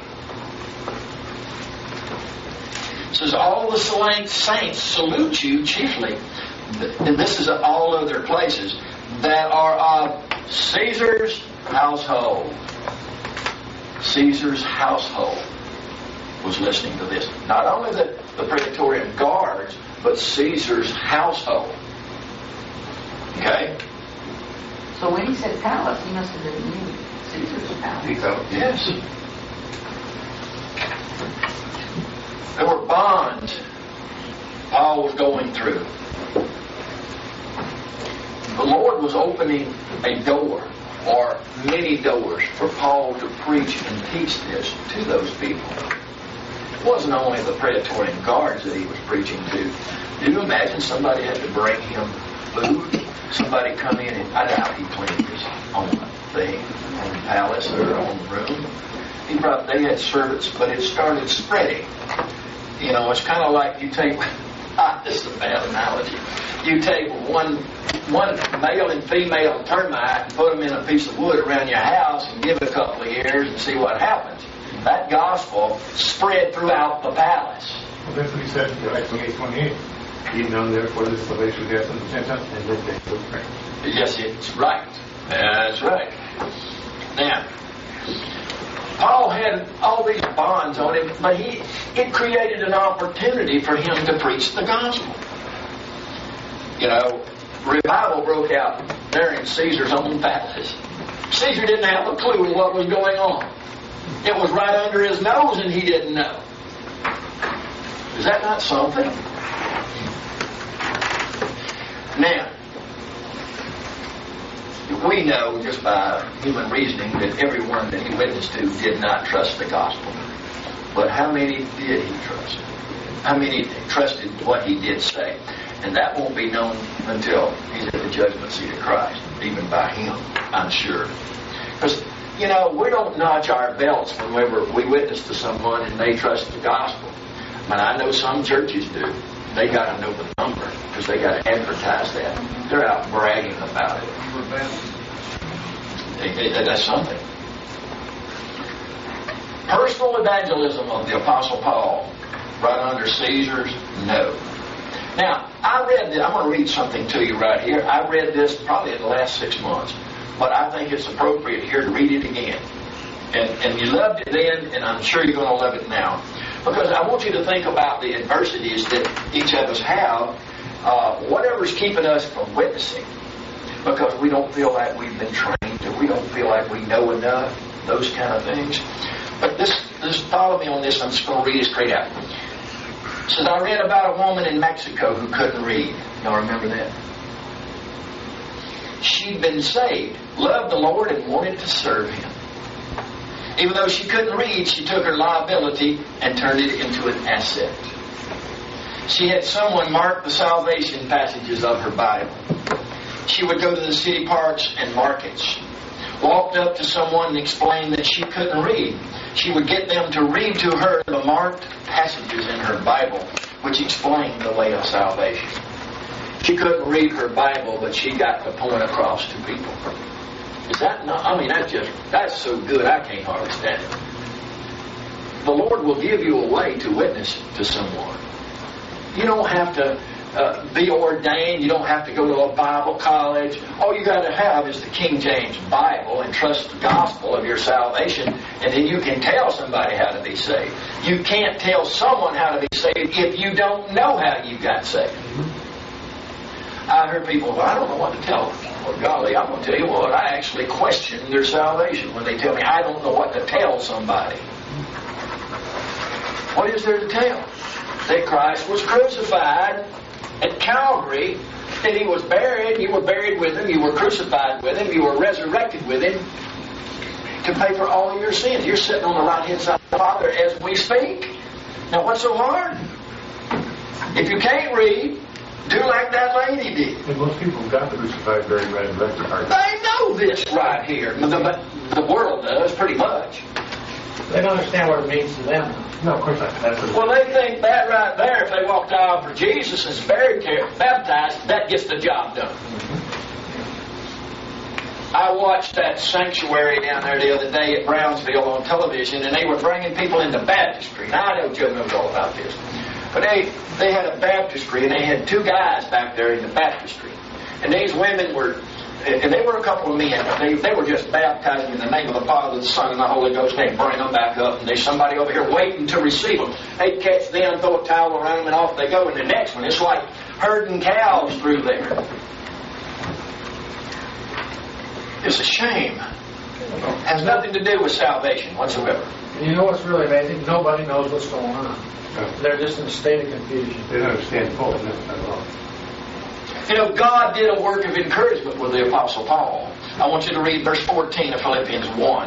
It says, all the saints salute you chiefly. And this is all other places that are of Caesar's household. Caesar's household was listening to this. Not only the, the Praetorian guards, but Caesar's household. Okay? So when he said palace, he must have been meaning Caesar's palace. Yes. There were bonds Paul was going through. The Lord was opening a door, or many doors, for Paul to preach and teach this to those people. It wasn't only the Praetorian guards that he was preaching to. Do you imagine somebody had to bring him food? Somebody come in and I doubt he cleaned his own thing, own palace or own room. He brought. They had servants, but it started spreading. You know, it's kind of like you take. Ah, this is a bad analogy. You take one one male and female termite and put them in a piece of wood around your house and give it a couple of years and see what happens. That gospel spread throughout the palace. Well, that's what he said in Acts eight twenty-eight. Ye know therefore this salvation of death and repentance, and this day will pray. Yes, it's right. That's right. Now, Paul had all these bonds on him, but he it created an opportunity for him to preach the gospel. You know, revival broke out there in Caesar's own palace. Caesar didn't have a clue what was going on. It was right under his nose and he didn't know. Is that not something? Now, we know just by human reasoning that everyone that he witnessed to did not trust the gospel. But how many did he trust? How many trusted what he did say? And that won't be known until he's at the judgment seat of Christ, even by him, I'm sure. Because, you know, we don't notch our belts whenever we witness to someone and they trust the gospel. But I know some churches do. They got to know the number because they got to advertise that. They're out bragging about it. It, it. That's something. Personal evangelism of the Apostle Paul, right under Caesar's, no. Now, I read this. I'm going to read something to you right here. I read this probably in the last six months, but I think it's appropriate here to read it again. And, and you loved it then, and I'm sure you're going to love it now. Because I want you to think about the adversities that each of us have, uh, whatever's keeping us from witnessing, because we don't feel like we've been trained, or we don't feel like we know enough, those kind of things. But this, just follow me on this. I'm just going to read it straight out. It says, I read about a woman in Mexico who couldn't read. Y'all remember that? She'd been saved, loved the Lord, and wanted to serve Him. Even though she couldn't read, she took her liability and turned it into an asset. She had someone mark the salvation passages of her Bible. She would go to the city parks and markets, walked up to someone and explained that she couldn't read. She would get them to read to her the marked passages in her Bible, which explained the way of salvation. She couldn't read her Bible, but she got the point across to people. Is that not? I mean, that's just, that's so good, I can't hardly stand it. The Lord will give you a way to witness to someone. You don't have to uh, be ordained. You don't have to go to a Bible college. All you got to have is the King James Bible and trust the gospel of your salvation, and then you can tell somebody how to be saved. You can't tell someone how to be saved if you don't know how you got saved. I heard people, well, I don't know what to tell them. Well, golly, I'm going to tell you what, I actually question their salvation when they tell me I don't know what to tell somebody. What is there to tell? That Christ was crucified at Calvary, that He was buried, you were buried with Him, you were crucified with Him, you were resurrected with Him to pay for all of your sins. You're sitting on the right hand side of the Father as we speak. Now, what's so hard? If you can't read, do like that lady did. And most people got the crucified, buried, resurrected. They know this right here. The, the world does, pretty much. They don't understand what it means to them. No, of course not. That's what Well, they think that right there, if they walk out for Jesus and is buried there, baptized, that gets the job done. I watched that sanctuary down there the other day at Brownsville on television, and they were bringing people into baptistry. Now, I know Joe knows all about this. But they, they had a baptistry, and they had two guys back there in the baptistry. And these women were, and they were a couple of men, they, they were just baptizing in the name of the Father, the Son, and the Holy Ghost. They'd bring them back up, and there's somebody over here waiting to receive them. They'd catch them, throw a towel around them, and off they go. And the next one, it's like herding cows through there. It's a shame. It has nothing to do with salvation whatsoever. And you know what's really amazing? Nobody knows what's going on. They're just in a state of confusion. they don't understand fully, no, not at all. You know, God did a work of encouragement with the Apostle Paul. I want you to read verse fourteen of Philippians one.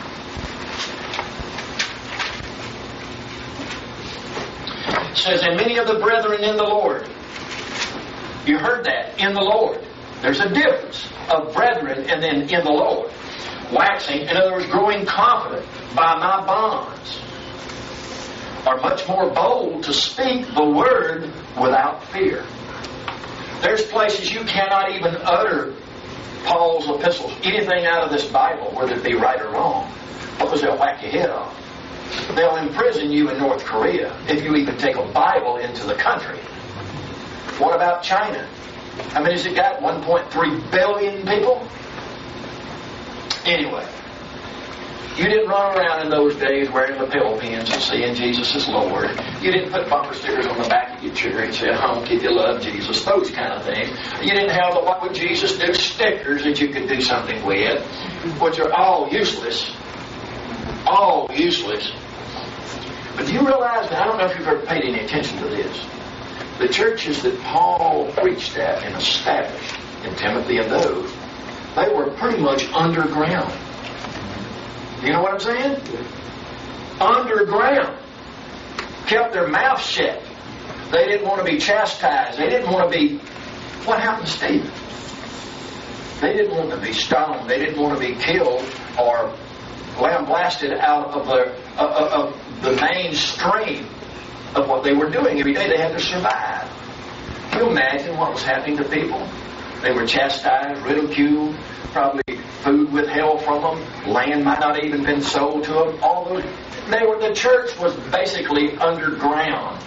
It says, and many of the brethren in the Lord. You heard that, in the Lord. There's a difference of brethren and then in the Lord. Waxing, in other words, growing confident by my bonds, are much more bold to speak the word without fear. There's places you cannot even utter Paul's epistles, anything out of this Bible, whether it be right or wrong, because they'll whack your head off. They'll imprison you in North Korea if you even take a Bible into the country. What about China? I mean, has it got one point three billion people? Anyway, You didn't run around in those days wearing lapel pins and saying Jesus is Lord. You didn't put bumper stickers on the back of your chair and say, honk if you love Jesus, those kind of things. You didn't have the what would Jesus do stickers that you could do something with, which are all useless. All useless. But do you realize, now I don't know if you've ever paid any attention to this, the churches that Paul preached at and established, in Timothy and those, they were pretty much underground. You know what I'm saying? Underground. Kept their mouth shut. They didn't want to be chastised. They didn't want to be... What happened to Stephen? They didn't want to be stoned. They didn't want to be killed or lambasted out of the, uh, of the mainstream of what they were doing. Every day they had to survive. Can you imagine what was happening to people? They were chastised, ridiculed, probably food withheld from them, land might not even been sold to them. All those, they were. The church was basically underground.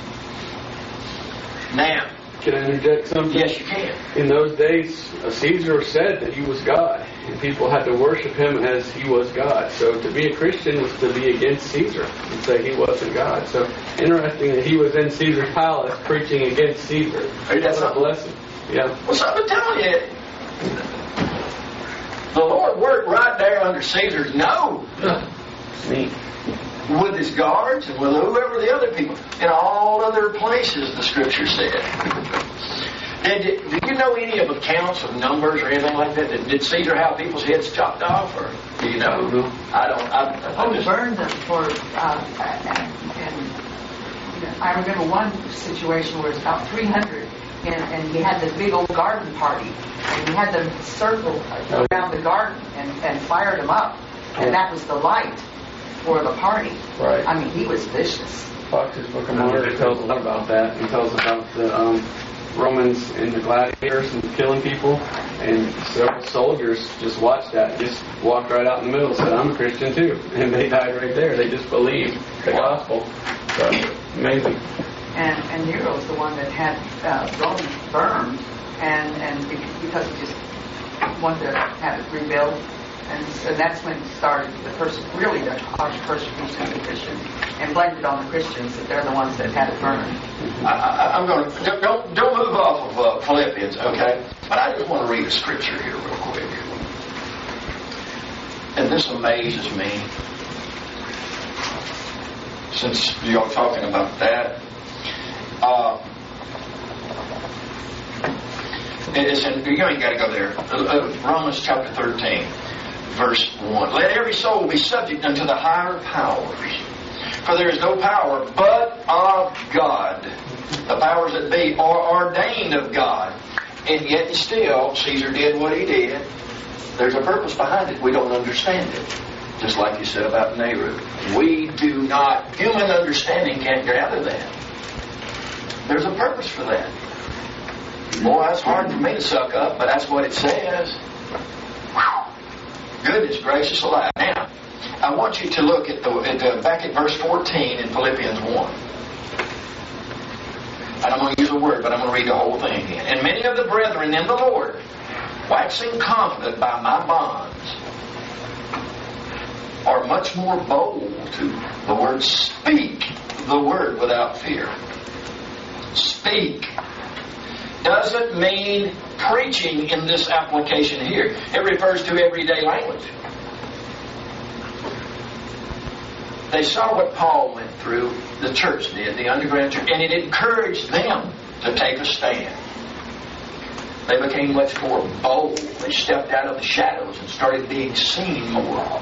Now, Can I interject something? yes, you can. In those days, uh, Caesar said that he was God, and people had to worship him as he was God. So to be a Christian was to be against Caesar and say he wasn't God. So interesting that he was in Caesar's palace preaching against Caesar. Ain't that What a something? blessing. Yeah. Well, so I'm telling you, the Lord worked right there under Caesar's nose Neat. with his guards and with whoever the other people in all other places, the Scripture said. And did, do you know any of accounts of numbers or anything like that? Did, did Caesar have people's heads chopped off, or do you know? Mm-hmm. I don't. I, I Oh, he just, burned them for, uh, and, and you know, I remember one situation where it was about three hundred, and, and he had this big old garden party, and he had them circle around the garden and, and fired them up, and that was the light for the party. Right. I mean, he was vicious. Fox's Book of Martyrs tells a lot about that. He tells about the um, Romans and the gladiators and killing people, and several soldiers just watched that, just walked right out in the middle and said, I'm a Christian too. And they died right there. They just believed the gospel. So, amazing. And, and Nero's the one that had uh, Rome burned, and, and because he just wanted to have it rebuilt. And so that's when it started the pers- really the harsh persecution of the Christians, and blamed it on the Christians that they're the ones that had it burned. I, I, I'm going to don't don't move off of uh, Philippians, okay? But I just want to read a scripture here real quick, and this amazes me. Since you're talking about that, uh, it's in, you ain't got to go there. Uh, Romans chapter thirteen. Verse one. Let every soul be subject unto the higher powers. For there is no power but of God. The powers that be are ordained of God. And yet still, Caesar did what he did. There's a purpose behind it. We don't understand it. Just like you said about Nehru. We do not, human understanding can't gather that. There's a purpose for that. Boy, that's hard for me to suck up, but that's what it says. Wow. Goodness gracious alive. Now, I want you to look at the, at the back at verse fourteen in Philippians one. And I'm going to use a word, but I'm going to read the whole thing again. And many of the brethren in the Lord, waxing confident by my bonds, are much more bold to the word speak the word without fear. Speak doesn't mean preaching in this application here. It refers to everyday language. They saw what Paul went through, the church did, the underground church, and it encouraged them to take a stand. They became much more bold. They stepped out of the shadows and started being seen more.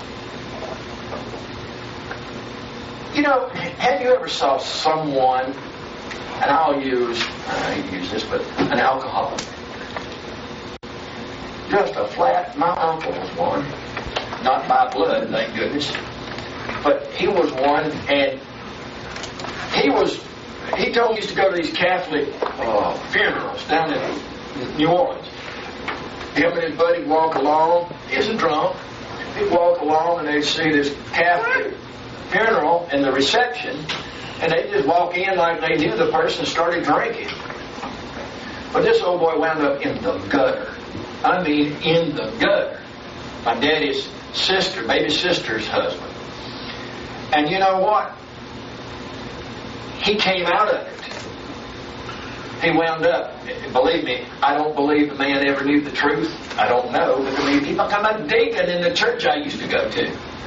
You know, have you ever saw someone, and I'll use, I hate to use this, but an alcoholic. Just a flat, my uncle was one. Not by blood, thank goodness. But he was one, and he was, he told me he used to go to these Catholic uh, funerals down in New Orleans. Him and his buddy walk along. He was a drunk. He'd walk along, and they'd see this Catholic funeral and the reception, and they just walk in like they knew the person, started drinking. But this old boy wound up in the gutter. I mean, in the gutter. My daddy's sister, baby sister's husband. And you know what? He came out of it. He wound up, believe me, I don't believe the man ever knew the truth. I don't know. But I mean, people come out deacon in the church I used to go to.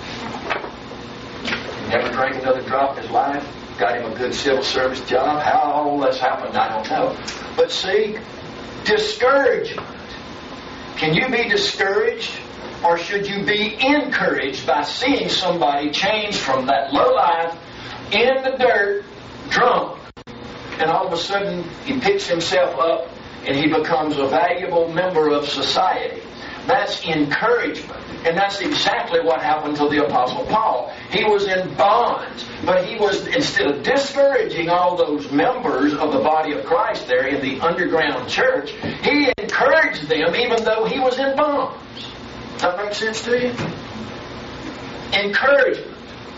Never drank another drop in his life. Got him a good civil service job. How all this happened, I don't know. But see, discouragement. Can you be discouraged? Or should you be encouraged by seeing somebody change from that low life, in the dirt, drunk, and all of a sudden he picks himself up and he becomes a valuable member of society? That's encouragement. And that's exactly what happened to the Apostle Paul. He was in bonds, but he was, instead of discouraging all those members of the body of Christ there in the underground church, he encouraged them even though he was in bonds. Does that make sense to you? Encouragement.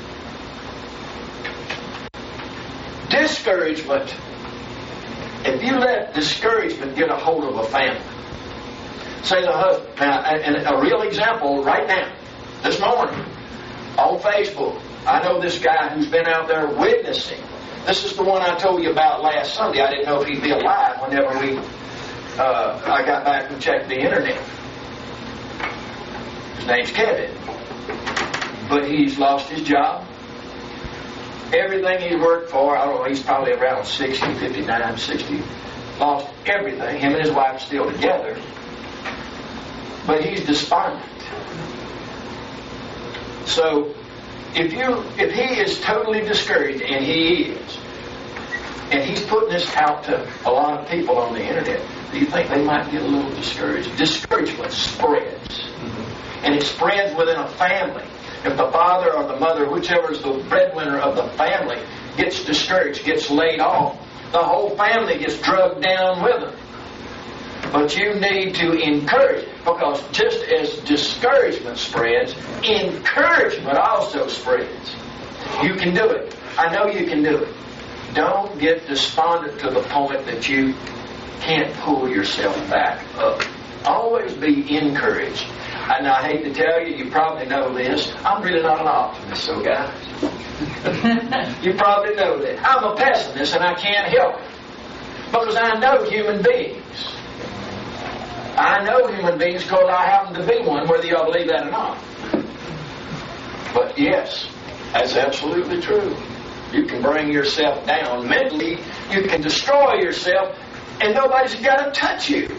Discouragement. If you let discouragement get a hold of a family, say the husband, now, and a real example right now, this morning, on Facebook, I know this guy who's been out there witnessing. This is the one I told you about last Sunday. I didn't know if he'd be alive whenever we, uh, I got back and checked the internet. His name's Kevin. But he's lost his job. Everything he's worked for, I don't know, he's probably around sixty, fifty-nine, sixty. Lost everything. Him and his wife are still together. But he's despondent. So, if you, if he is totally discouraged, and he is, and he's putting this out to a lot of people on the internet, do you think they might get a little discouraged? Discouragement spreads. Mm-hmm. And it spreads within a family. If the father or the mother, whichever is the breadwinner of the family, gets discouraged, gets laid off, the whole family gets drugged down with them. But you need to encourage, because just as discouragement spreads, encouragement also spreads. You can do it. I know you can do it. Don't get despondent to the point that you can't pull yourself back up. Always be encouraged. And I hate to tell you, you probably know this, I'm really not an optimist, so guys. You probably know that. I'm a pessimist and I can't help it. Because I know human beings. I know human beings because I happen to be one, whether y'all believe that or not. But yes, that's absolutely true. You can bring yourself down mentally, you can destroy yourself, and nobody's got to touch you.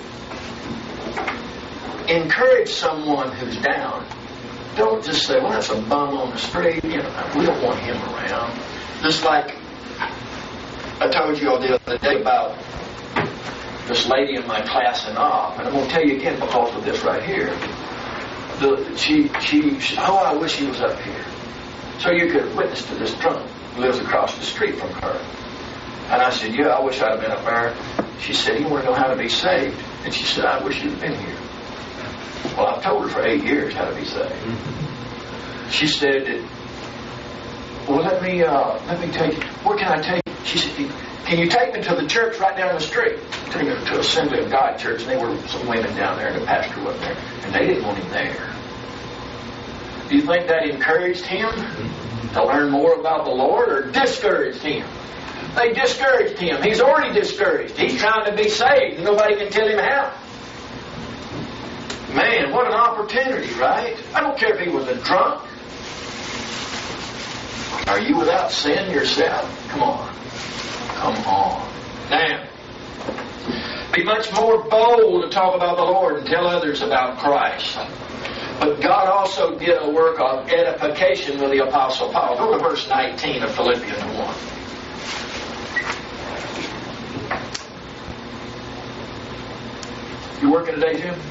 Encourage someone who's down. Don't just say, well, that's a bum on the street. You know, we don't want him around. Just like I told you all the other day about this lady in my class in Op, and I'm going to tell you again because of this right here. The, she, she, she, oh, I wish he was up here. So you could witness to this drunk who lives across the street from her. And I said, yeah, I wish I'd have been up there. She said, you want to know how to be saved? And she said, I wish you'd have been here. Well, I've told her for eight years how to be saved. She said, well, let me uh, let me take you. Where can I take you? She said, can you take me to the church right down the street? Take me to Assembly of God Church. And there were some women down there, and the pastor wasn't there. And they didn't want him there. Do you think that encouraged him to learn more about the Lord, or discouraged him? They discouraged him. He's already discouraged. He's trying to be saved. Nobody can tell him how. Man, what an opportunity, right? I don't care if he was a drunk. Are you without sin yourself? Come on. Come on. Now, be much more bold to talk about the Lord and tell others about Christ. But God also did a work of edification with the Apostle Paul. Go to verse nineteen of Philippians one. You working today, Jim?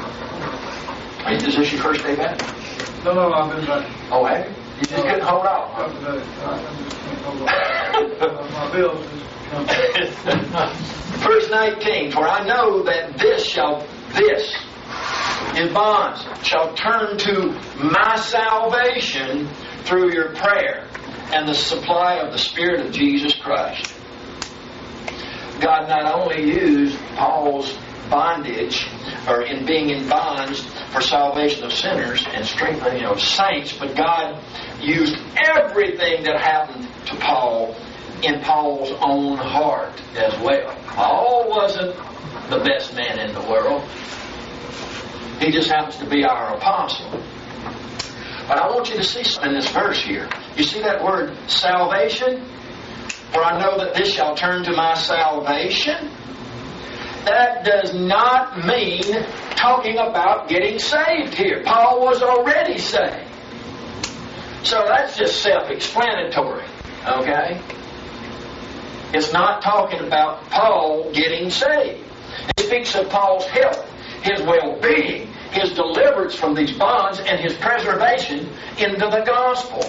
Is this your first day back? No, no, I've been back. Oh, have you? You just couldn't hold out. I just can't hold on. My bills just come. Verse nineteen, for I know that this shall, this, in bonds, shall turn to my salvation through your prayer and the supply of the Spirit of Jesus Christ. God not only used Paul's bondage, or in being in bonds for salvation of sinners and strengthening of saints, but God used everything that happened to Paul in Paul's own heart as well. Paul wasn't the best man in the world. He just happens to be our apostle. But I want you to see something in this verse here. You see that word salvation? For I know that this shall turn to my salvation. That does not mean talking about getting saved here. Paul was already saved. So that's just self-explanatory. Okay? It's not talking about Paul getting saved. It speaks of Paul's health, his well-being, his deliverance from these bonds, and his preservation into the gospel.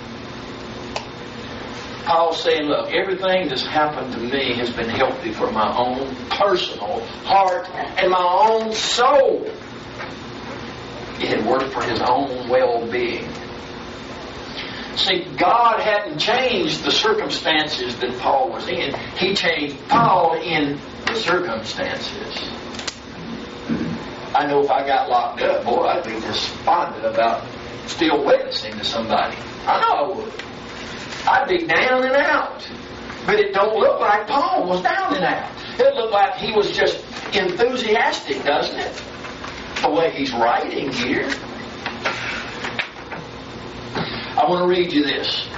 Paul's saying, look, everything that's happened to me has been healthy for my own personal heart and my own soul. It had worked for his own well-being. See, God hadn't changed the circumstances that Paul was in. He changed Paul in the circumstances. I know if I got locked up, boy, I'd be despondent about still witnessing to somebody. I know I would. I'd be down and out. But it don't look like Paul was down and out. It looked like he was just enthusiastic, doesn't it? The way he's writing here. I want to read you this.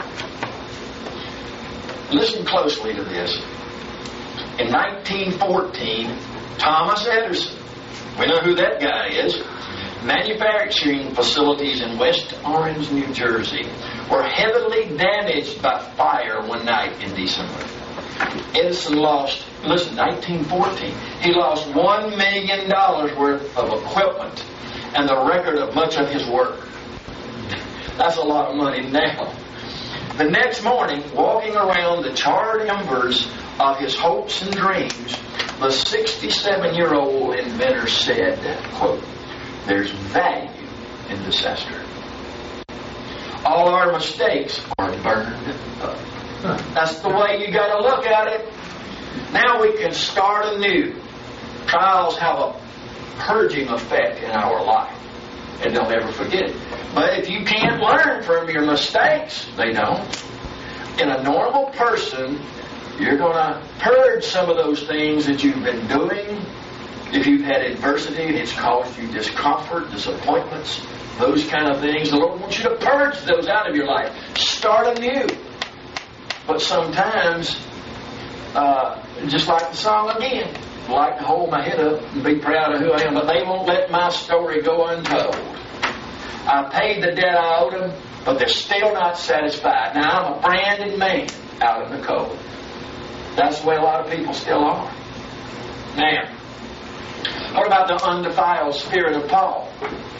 Listen closely to this. In nineteen fourteen, Thomas Edison, we know who that guy is, manufacturing facilities in West Orange, New Jersey, were heavily damaged by fire one night in December. Edison lost, listen, nineteen fourteen, he lost one million dollars worth of equipment and the record of much of his work. That's a lot of money now. The next morning, walking around the charred embers of his hopes and dreams, the sixty-seven-year-old inventor said, quote, "There's value in disaster. All our mistakes are burned up." That's the way you got to look at it. Now we can start anew. Trials have a purging effect in our life. And don't ever forget it. But if you can't learn from your mistakes, they don't. In a normal person, you're going to purge some of those things that you've been doing. If you've had adversity and it's caused you discomfort, disappointments, those kind of things, the Lord wants you to purge those out of your life. Start anew. But sometimes, uh, just like the song again, I like to hold my head up and be proud of who I am, but they won't let my story go untold. I paid the debt I owed them, but they're still not satisfied. Now I'm a branded man out in the cold. That's the way a lot of people still are. Now, what about the undefiled spirit of Paul?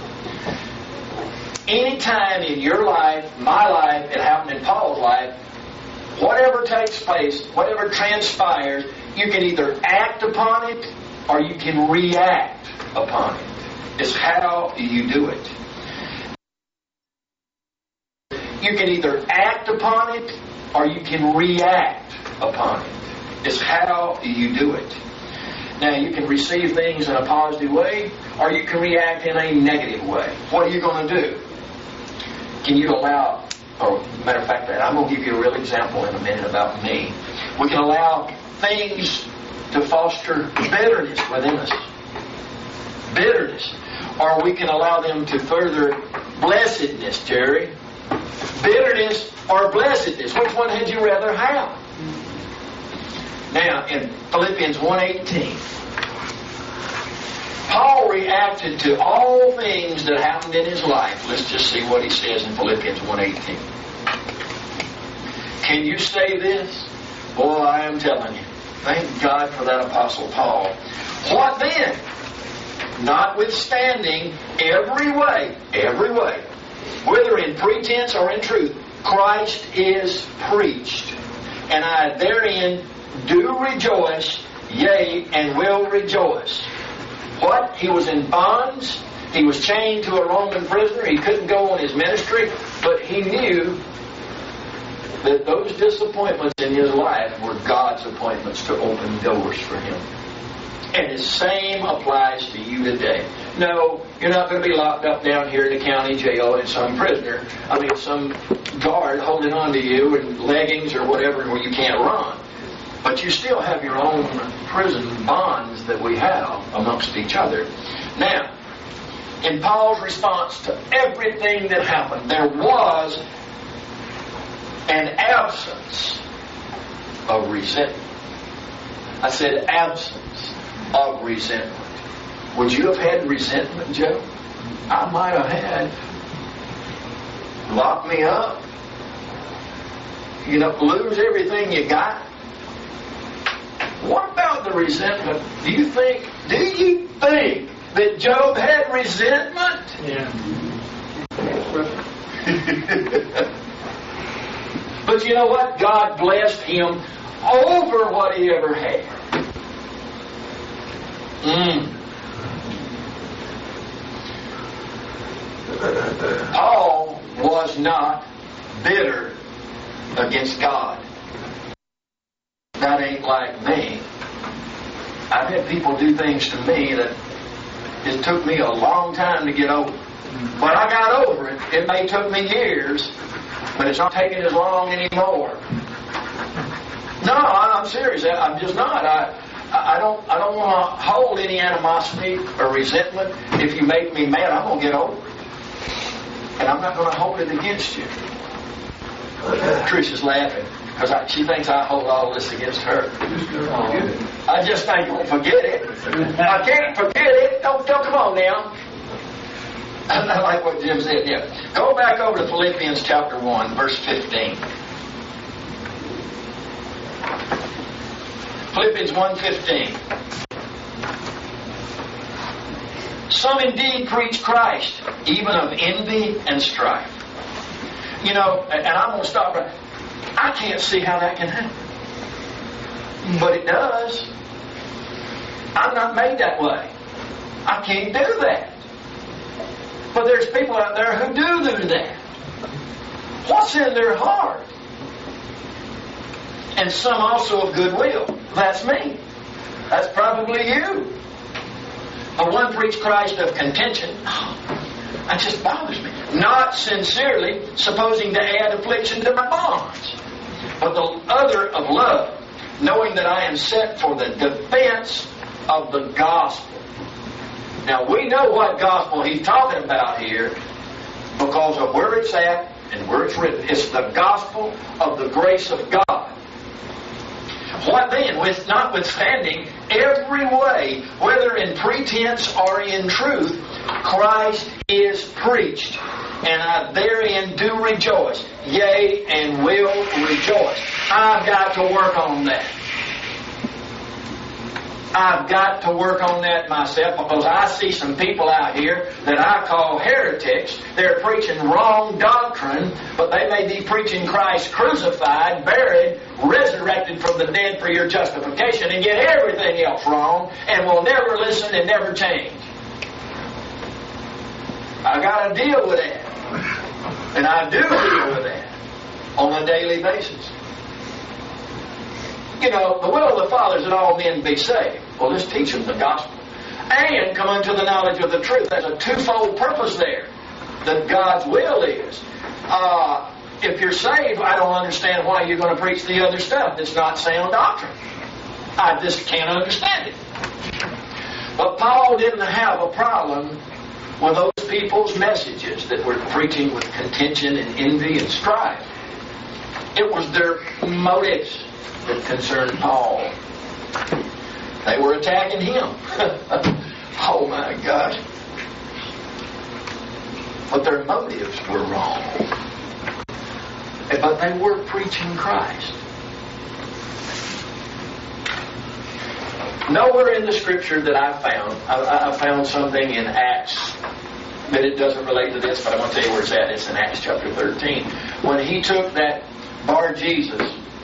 Any time in your life, my life, it happened in Paul's life, whatever takes place, whatever transpires, you can either act upon it or you can react upon it. It's how you do it. You can either act upon it or you can react upon it. It's how you do it. Now, you can receive things in a positive way or you can react in a negative way. What are you going to do? Can you allow, or matter of fact, I'm going to give you a real example in a minute about me. We can allow things to foster bitterness within us. Bitterness. Or we can allow them to further blessedness, Jerry. Bitterness or blessedness. Which one had you rather have? Now, in Philippians one eighteen, Paul reacted to all things that happened in his life. Let's just see what he says in Philippians one eighteen. Can you say this? Boy, I am telling you. Thank God for that Apostle Paul. What then? Notwithstanding every way, every way, whether in pretense or in truth, Christ is preached. And I therein do rejoice, yea, and will rejoice. What? He was in bonds. He was chained to a Roman prisoner. He couldn't go on his ministry. But he knew that those disappointments in his life were God's appointments to open doors for him. And the same applies to you today. No, you're not going to be locked up down here in the county jail as some prisoner. I mean, some guard holding on to you in leggings or whatever where you can't run. But you still have your own prison bonds that we have amongst each other. Now, in Paul's response to everything that happened, there was an absence of resentment. I said absence of resentment. Would you have had resentment, Joe? I might have had. Lock me up. You know, lose everything you got. What about the resentment? Do you think, do you think that Job had resentment? Yeah. But you know what? God blessed him over what he ever had. Mm. Paul was not bitter against God. That ain't like me. I've had people do things to me that it took me a long time to get over. But I got over it. It may took me years, but it's not taking as long anymore. No, I'm serious. I'm just not. I, I don't. I don't want to hold any animosity or resentment. If you make me mad, I'm gonna get over it, and I'm not gonna hold it against you. Trish is laughing because she thinks I hold all this against her. I just ain't gonna forget it. I can't forget it. Don't, don't come on now. I like what Jim said. Yeah, go back over to Philippians chapter one, verse fifteen. Philippians one fifteen. Some indeed preach Christ, even of envy and strife. You know, and I'm going to stop right. I can't see how that can happen. But it does. I'm not made that way. I can't do that. But there's people out there who do do that. What's in their heart? And some also of goodwill. That's me. That's probably you. But one preach Christ of contention. Oh, that just bothers me. Not sincerely, supposing to add affliction to my bonds. But the other of love, knowing that I am set for the defense of the gospel. Now we know what gospel he's talking about here because of where it's at and where it's written. It's the gospel of the grace of God. What then? With notwithstanding every way, whether in pretense or in truth, Christ is preached, and I therein do rejoice, yea, and will rejoice. I've got to work on that. I've got to work on that myself because I see some people out here that I call heretics. They're preaching wrong doctrine, but they may be preaching Christ crucified, buried, resurrected from the dead for your justification, and get everything else wrong, and will never listen and never change. I got to deal with that. And I do deal with that on a daily basis. You know, the will of the Father is that all men be saved. Well, let's teach them the gospel. And come unto the knowledge of the truth. There's a twofold purpose there that God's will is. Uh, if you're saved, I don't understand why you're going to preach the other stuff. It's not sound doctrine. I just can't understand it. But Paul didn't have a problem with those people's messages that were preaching with contention and envy and strife. It was their motives that concerned Paul. They were attacking him. Oh my gosh. But their motives were wrong. But they were preaching Christ. Nowhere in the scripture that I found, I, I found something in Acts, but it doesn't relate to this, but I'm going to tell you where it's at. It's in Acts chapter thirteen. When he took that Bar Jesus,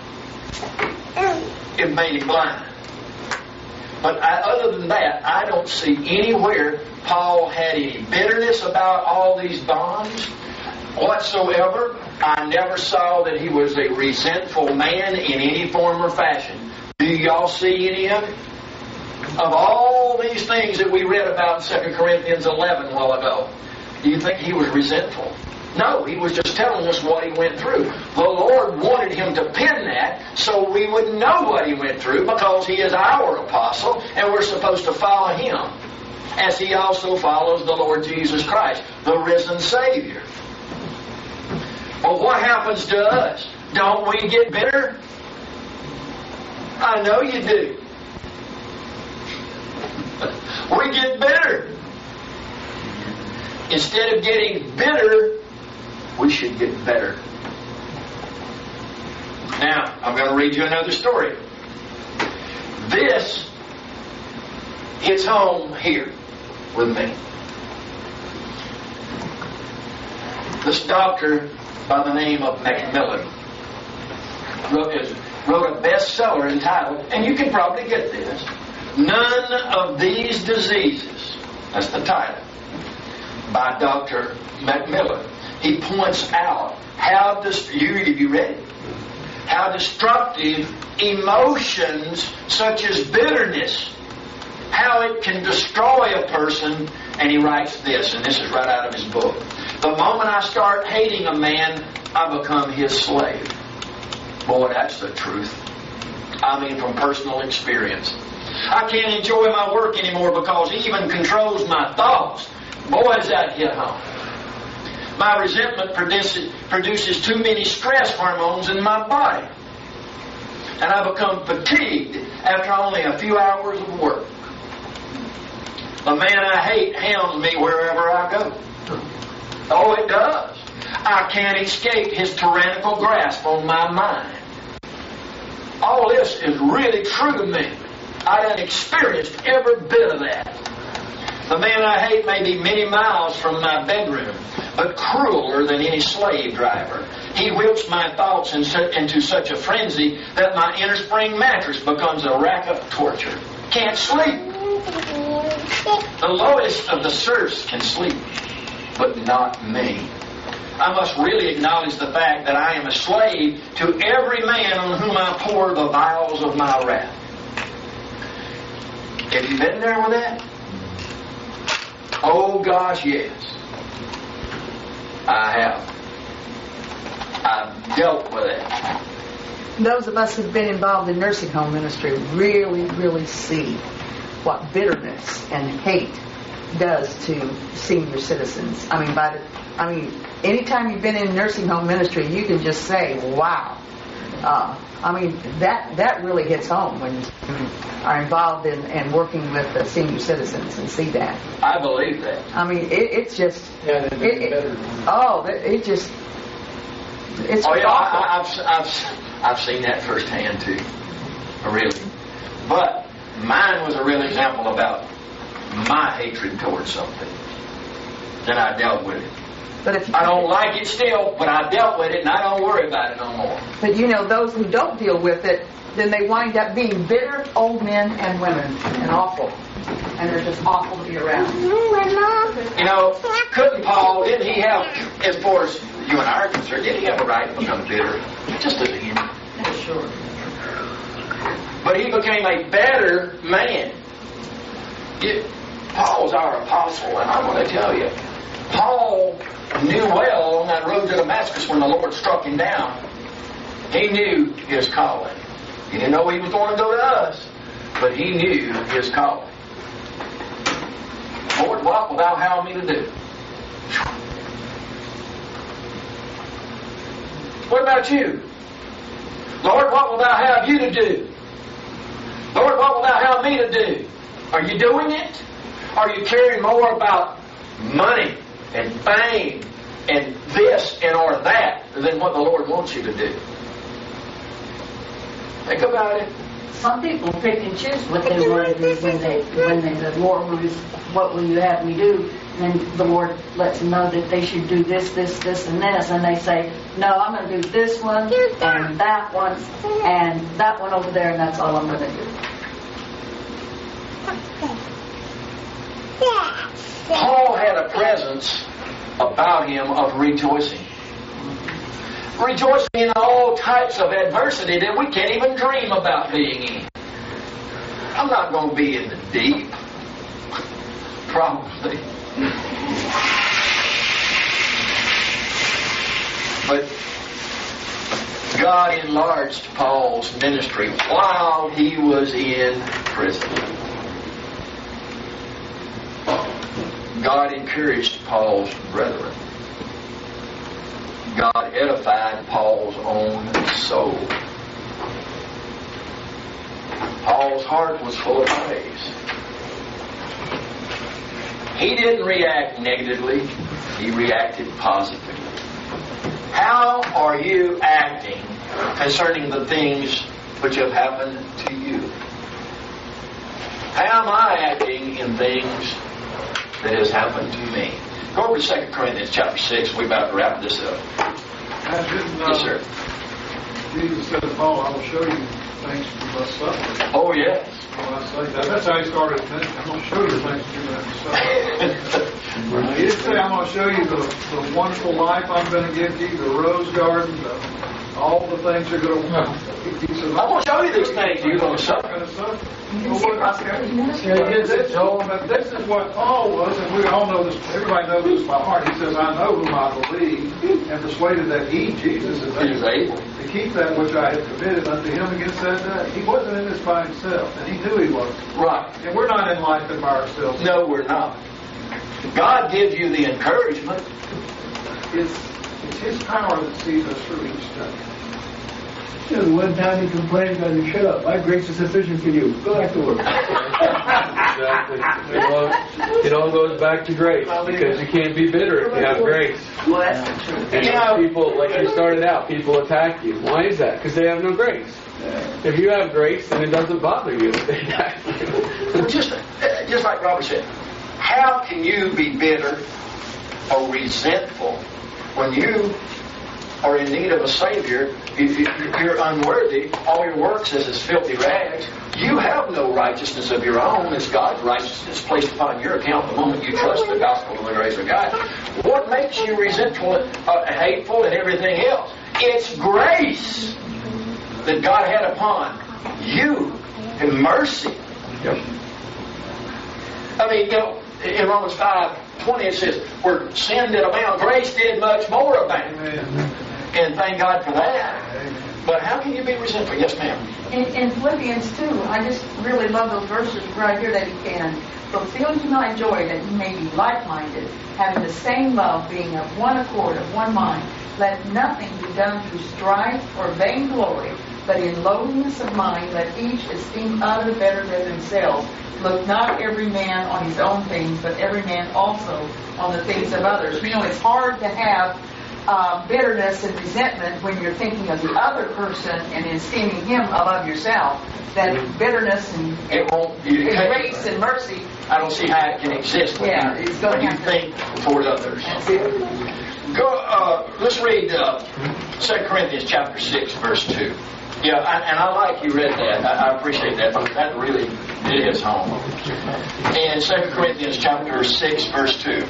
it made him blind. But I, other than that, I don't see anywhere Paul had any bitterness about all these bonds whatsoever. I never saw that he was a resentful man in any form or fashion. Do y'all see any of it? Of all these things that we read about in Second Corinthians eleven a while ago, do you think he was resentful? No, he was just telling us what he went through. The Lord wanted him to pen that so we would know what he went through, because he is our apostle and we're supposed to follow him as he also follows the Lord Jesus Christ, the risen Savior. Well, what happens to us? Don't we get bitter? I know you do. We get bitter. Instead of getting bitter, we should get better. Now, I'm going to read you another story. This hits home here with me. This doctor by the name of Macmillan wrote, wrote a bestseller entitled, and you can probably get this, None of These Diseases. That's the title. By Doctor Macmillan. He points out how dis- you, you read it? How destructive emotions such as bitterness, how it can destroy a person. And he writes this, and this is right out of his book. The moment I start hating a man, I become his slave. Boy, that's the truth. I mean, from personal experience. I can't enjoy my work anymore because he even controls my thoughts. Boy, does that hit home. My resentment produces, produces too many stress hormones in my body. And I become fatigued after only a few hours of work. The man I hate hounds me wherever I go. Oh, it does. I can't escape his tyrannical grasp on my mind. All this is really true to me. I done experienced every bit of that. The man I hate may be many miles from my bedroom, but crueler than any slave driver. He whips my thoughts into such a frenzy that my inner spring mattress becomes a rack of torture. Can't sleep. The lowest of the serfs can sleep, but not me. I must really acknowledge the fact that I am a slave to every man on whom I pour the vials of my wrath. Have you been there with that? Oh gosh, yes. I have. I've dealt with it. Those of us who've been involved in nursing home ministry really, really see what bitterness and hate does to senior citizens. I mean, by the, I mean, anytime you've been in nursing home ministry, you can just say, "Wow." Uh, I mean, that that really hits home when you are involved in and working with the senior citizens and see that. I believe that. I mean, it, it's just. Yeah, they've been it, better. It, oh, it, it just. It's oh yeah, awful. I, I've I've I've seen that firsthand too. Really, but mine was a real example about my hatred towards something, and I dealt with it. But if you, I don't like it still, but I dealt with it, and I don't worry about it no more. But you know, those who don't deal with it, then they wind up being bitter old men and women, and awful, and they're just awful to be around. You know, couldn't Paul? Didn't he have, as far as you and I are concerned, did he have a right to become bitter? Just as a human. Sure. But he became a better man. It, Paul's our apostle, and I'm going to tell you, Paul knew well on that road to Damascus when the Lord struck him down. He knew his calling. He didn't know he was going to go to us, but he knew his calling. Lord, what will thou have me to do? What about you? Lord, what will thou have you to do? Lord, what will thou have me to do? Are you doing it? Are you caring more about money and fame and this and or that than what the Lord wants you to do? Think about it. Some people pick and choose what they want to do when they, when they, the Lord moves, what will you have me do? And then the Lord lets them know that they should do this, this, this, and this. And they say, no, I'm going to do this one and that one and that one over there, and that's all I'm going to do. Paul had a presence about him of rejoicing. Rejoicing in all types of adversity that we can't even dream about being in. I'm not going to be in the deep. Probably. But God enlarged Paul's ministry while he was in prison. God encouraged Paul's brethren. God edified Paul's own soul. Paul's heart was full of praise. He didn't react negatively. He reacted positively. How are you acting concerning the things which have happened to you? How am I acting in things that has happened to me? Go over to Second Corinthians chapter six. We're about to wrap this up. Yes, sir. Jesus said to Paul, I will show you things you must suffer. Oh, yes. Well, I say that. That's how he started. I'm going to show you the things you must suffer. He didn't say, I'm going to show you the, the wonderful life I'm going to give you, the rose garden, the, all the things you're going to... He said, I'm going to show you these things you're going to suffer. Going to suffer. You can see prosperity ministry. But this, but this is what Paul was, and we all know this. Everybody knows this by heart. He says, I know whom I believe, and persuaded that he, Jesus, is He was able. to keep that which I had committed unto him against that day. He wasn't in this by himself, and he knew he wasn't. Right. And we're not in life by ourselves. No, we're not. God gives you the encouragement. It's, it's his power that sees us through each step. You know, one time he complained, God, you shut up. My grace is sufficient for you. Go back to work. Exactly. It all, it all goes back to grace, because you can't be bitter if you have grace. Well, that's the truth. And Yeah. people, like you started out, people attack you. Why is that? Because they have no grace. If you have grace, then it doesn't bother you if they attack you. Well, just, uh, just like Robert said, how can you be bitter or resentful when you are in need of a Savior? If you're unworthy, all your works is as filthy rags. You have no righteousness of your own. It's God's righteousness placed upon your account the moment you trust the gospel of the grace of God. What makes you resentful, uh, hateful, and everything else? It's grace that God had upon you and mercy. Yep. I mean, you know, in Romans five twenty it says, where sin did abound, grace did much more abound. Amen. And thank God for that. But how can you be resentful? Yes, ma'am. In, in Philippians two, I just really love those verses right here that he can. Fulfill to my joy that you may be like-minded, having the same love, being of one accord, of one mind. Let nothing be done through strife or vainglory, but in lowliness of mind let each esteem other better than themselves. Look not every man on his own things, but every man also on the things of others. You know, it's hard to have uh, bitterness and resentment when you're thinking of the other person and esteeming him above yourself. That bitterness and, It won't. You and can't- grace and mercy. I don't see how it can exist when Yeah, you, it's gonna when you have to- think toward others. That's it. Go. Uh, let's read uh, Second Corinthians chapter six, verse two. Yeah, I, and I like you read that. I, I appreciate that because that really did his home. And Second Corinthians chapter six, verse two.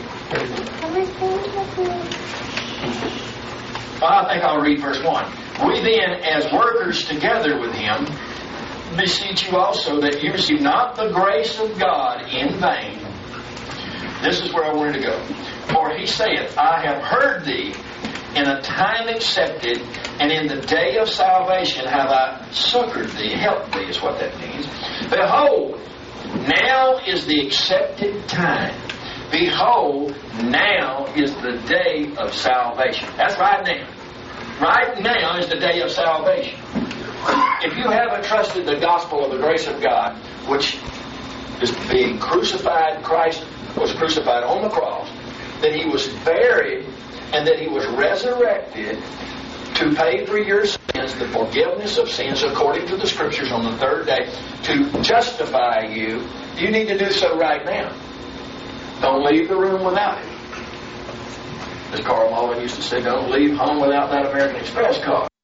Well, I think I'll read verse one. We then, as workers together with him, beseech you also that you receive not the grace of God in vain. This is where I wanted to go. For he saith, I have heard thee in a time accepted, and in the day of salvation have I succored thee, helped thee, is what that means. Behold, now is the accepted time. Behold, now is the day of salvation. That's right now. Right now is the day of salvation. If you haven't trusted the gospel of the grace of God, which is being crucified, Christ was crucified on the cross, that he was buried, and that he was resurrected to pay for your sins, the forgiveness of sins according to the scriptures on the third day, to justify you, you need to do so right now. Don't leave the room without it. As Carl Malden used to say, don't leave home without that American Express card.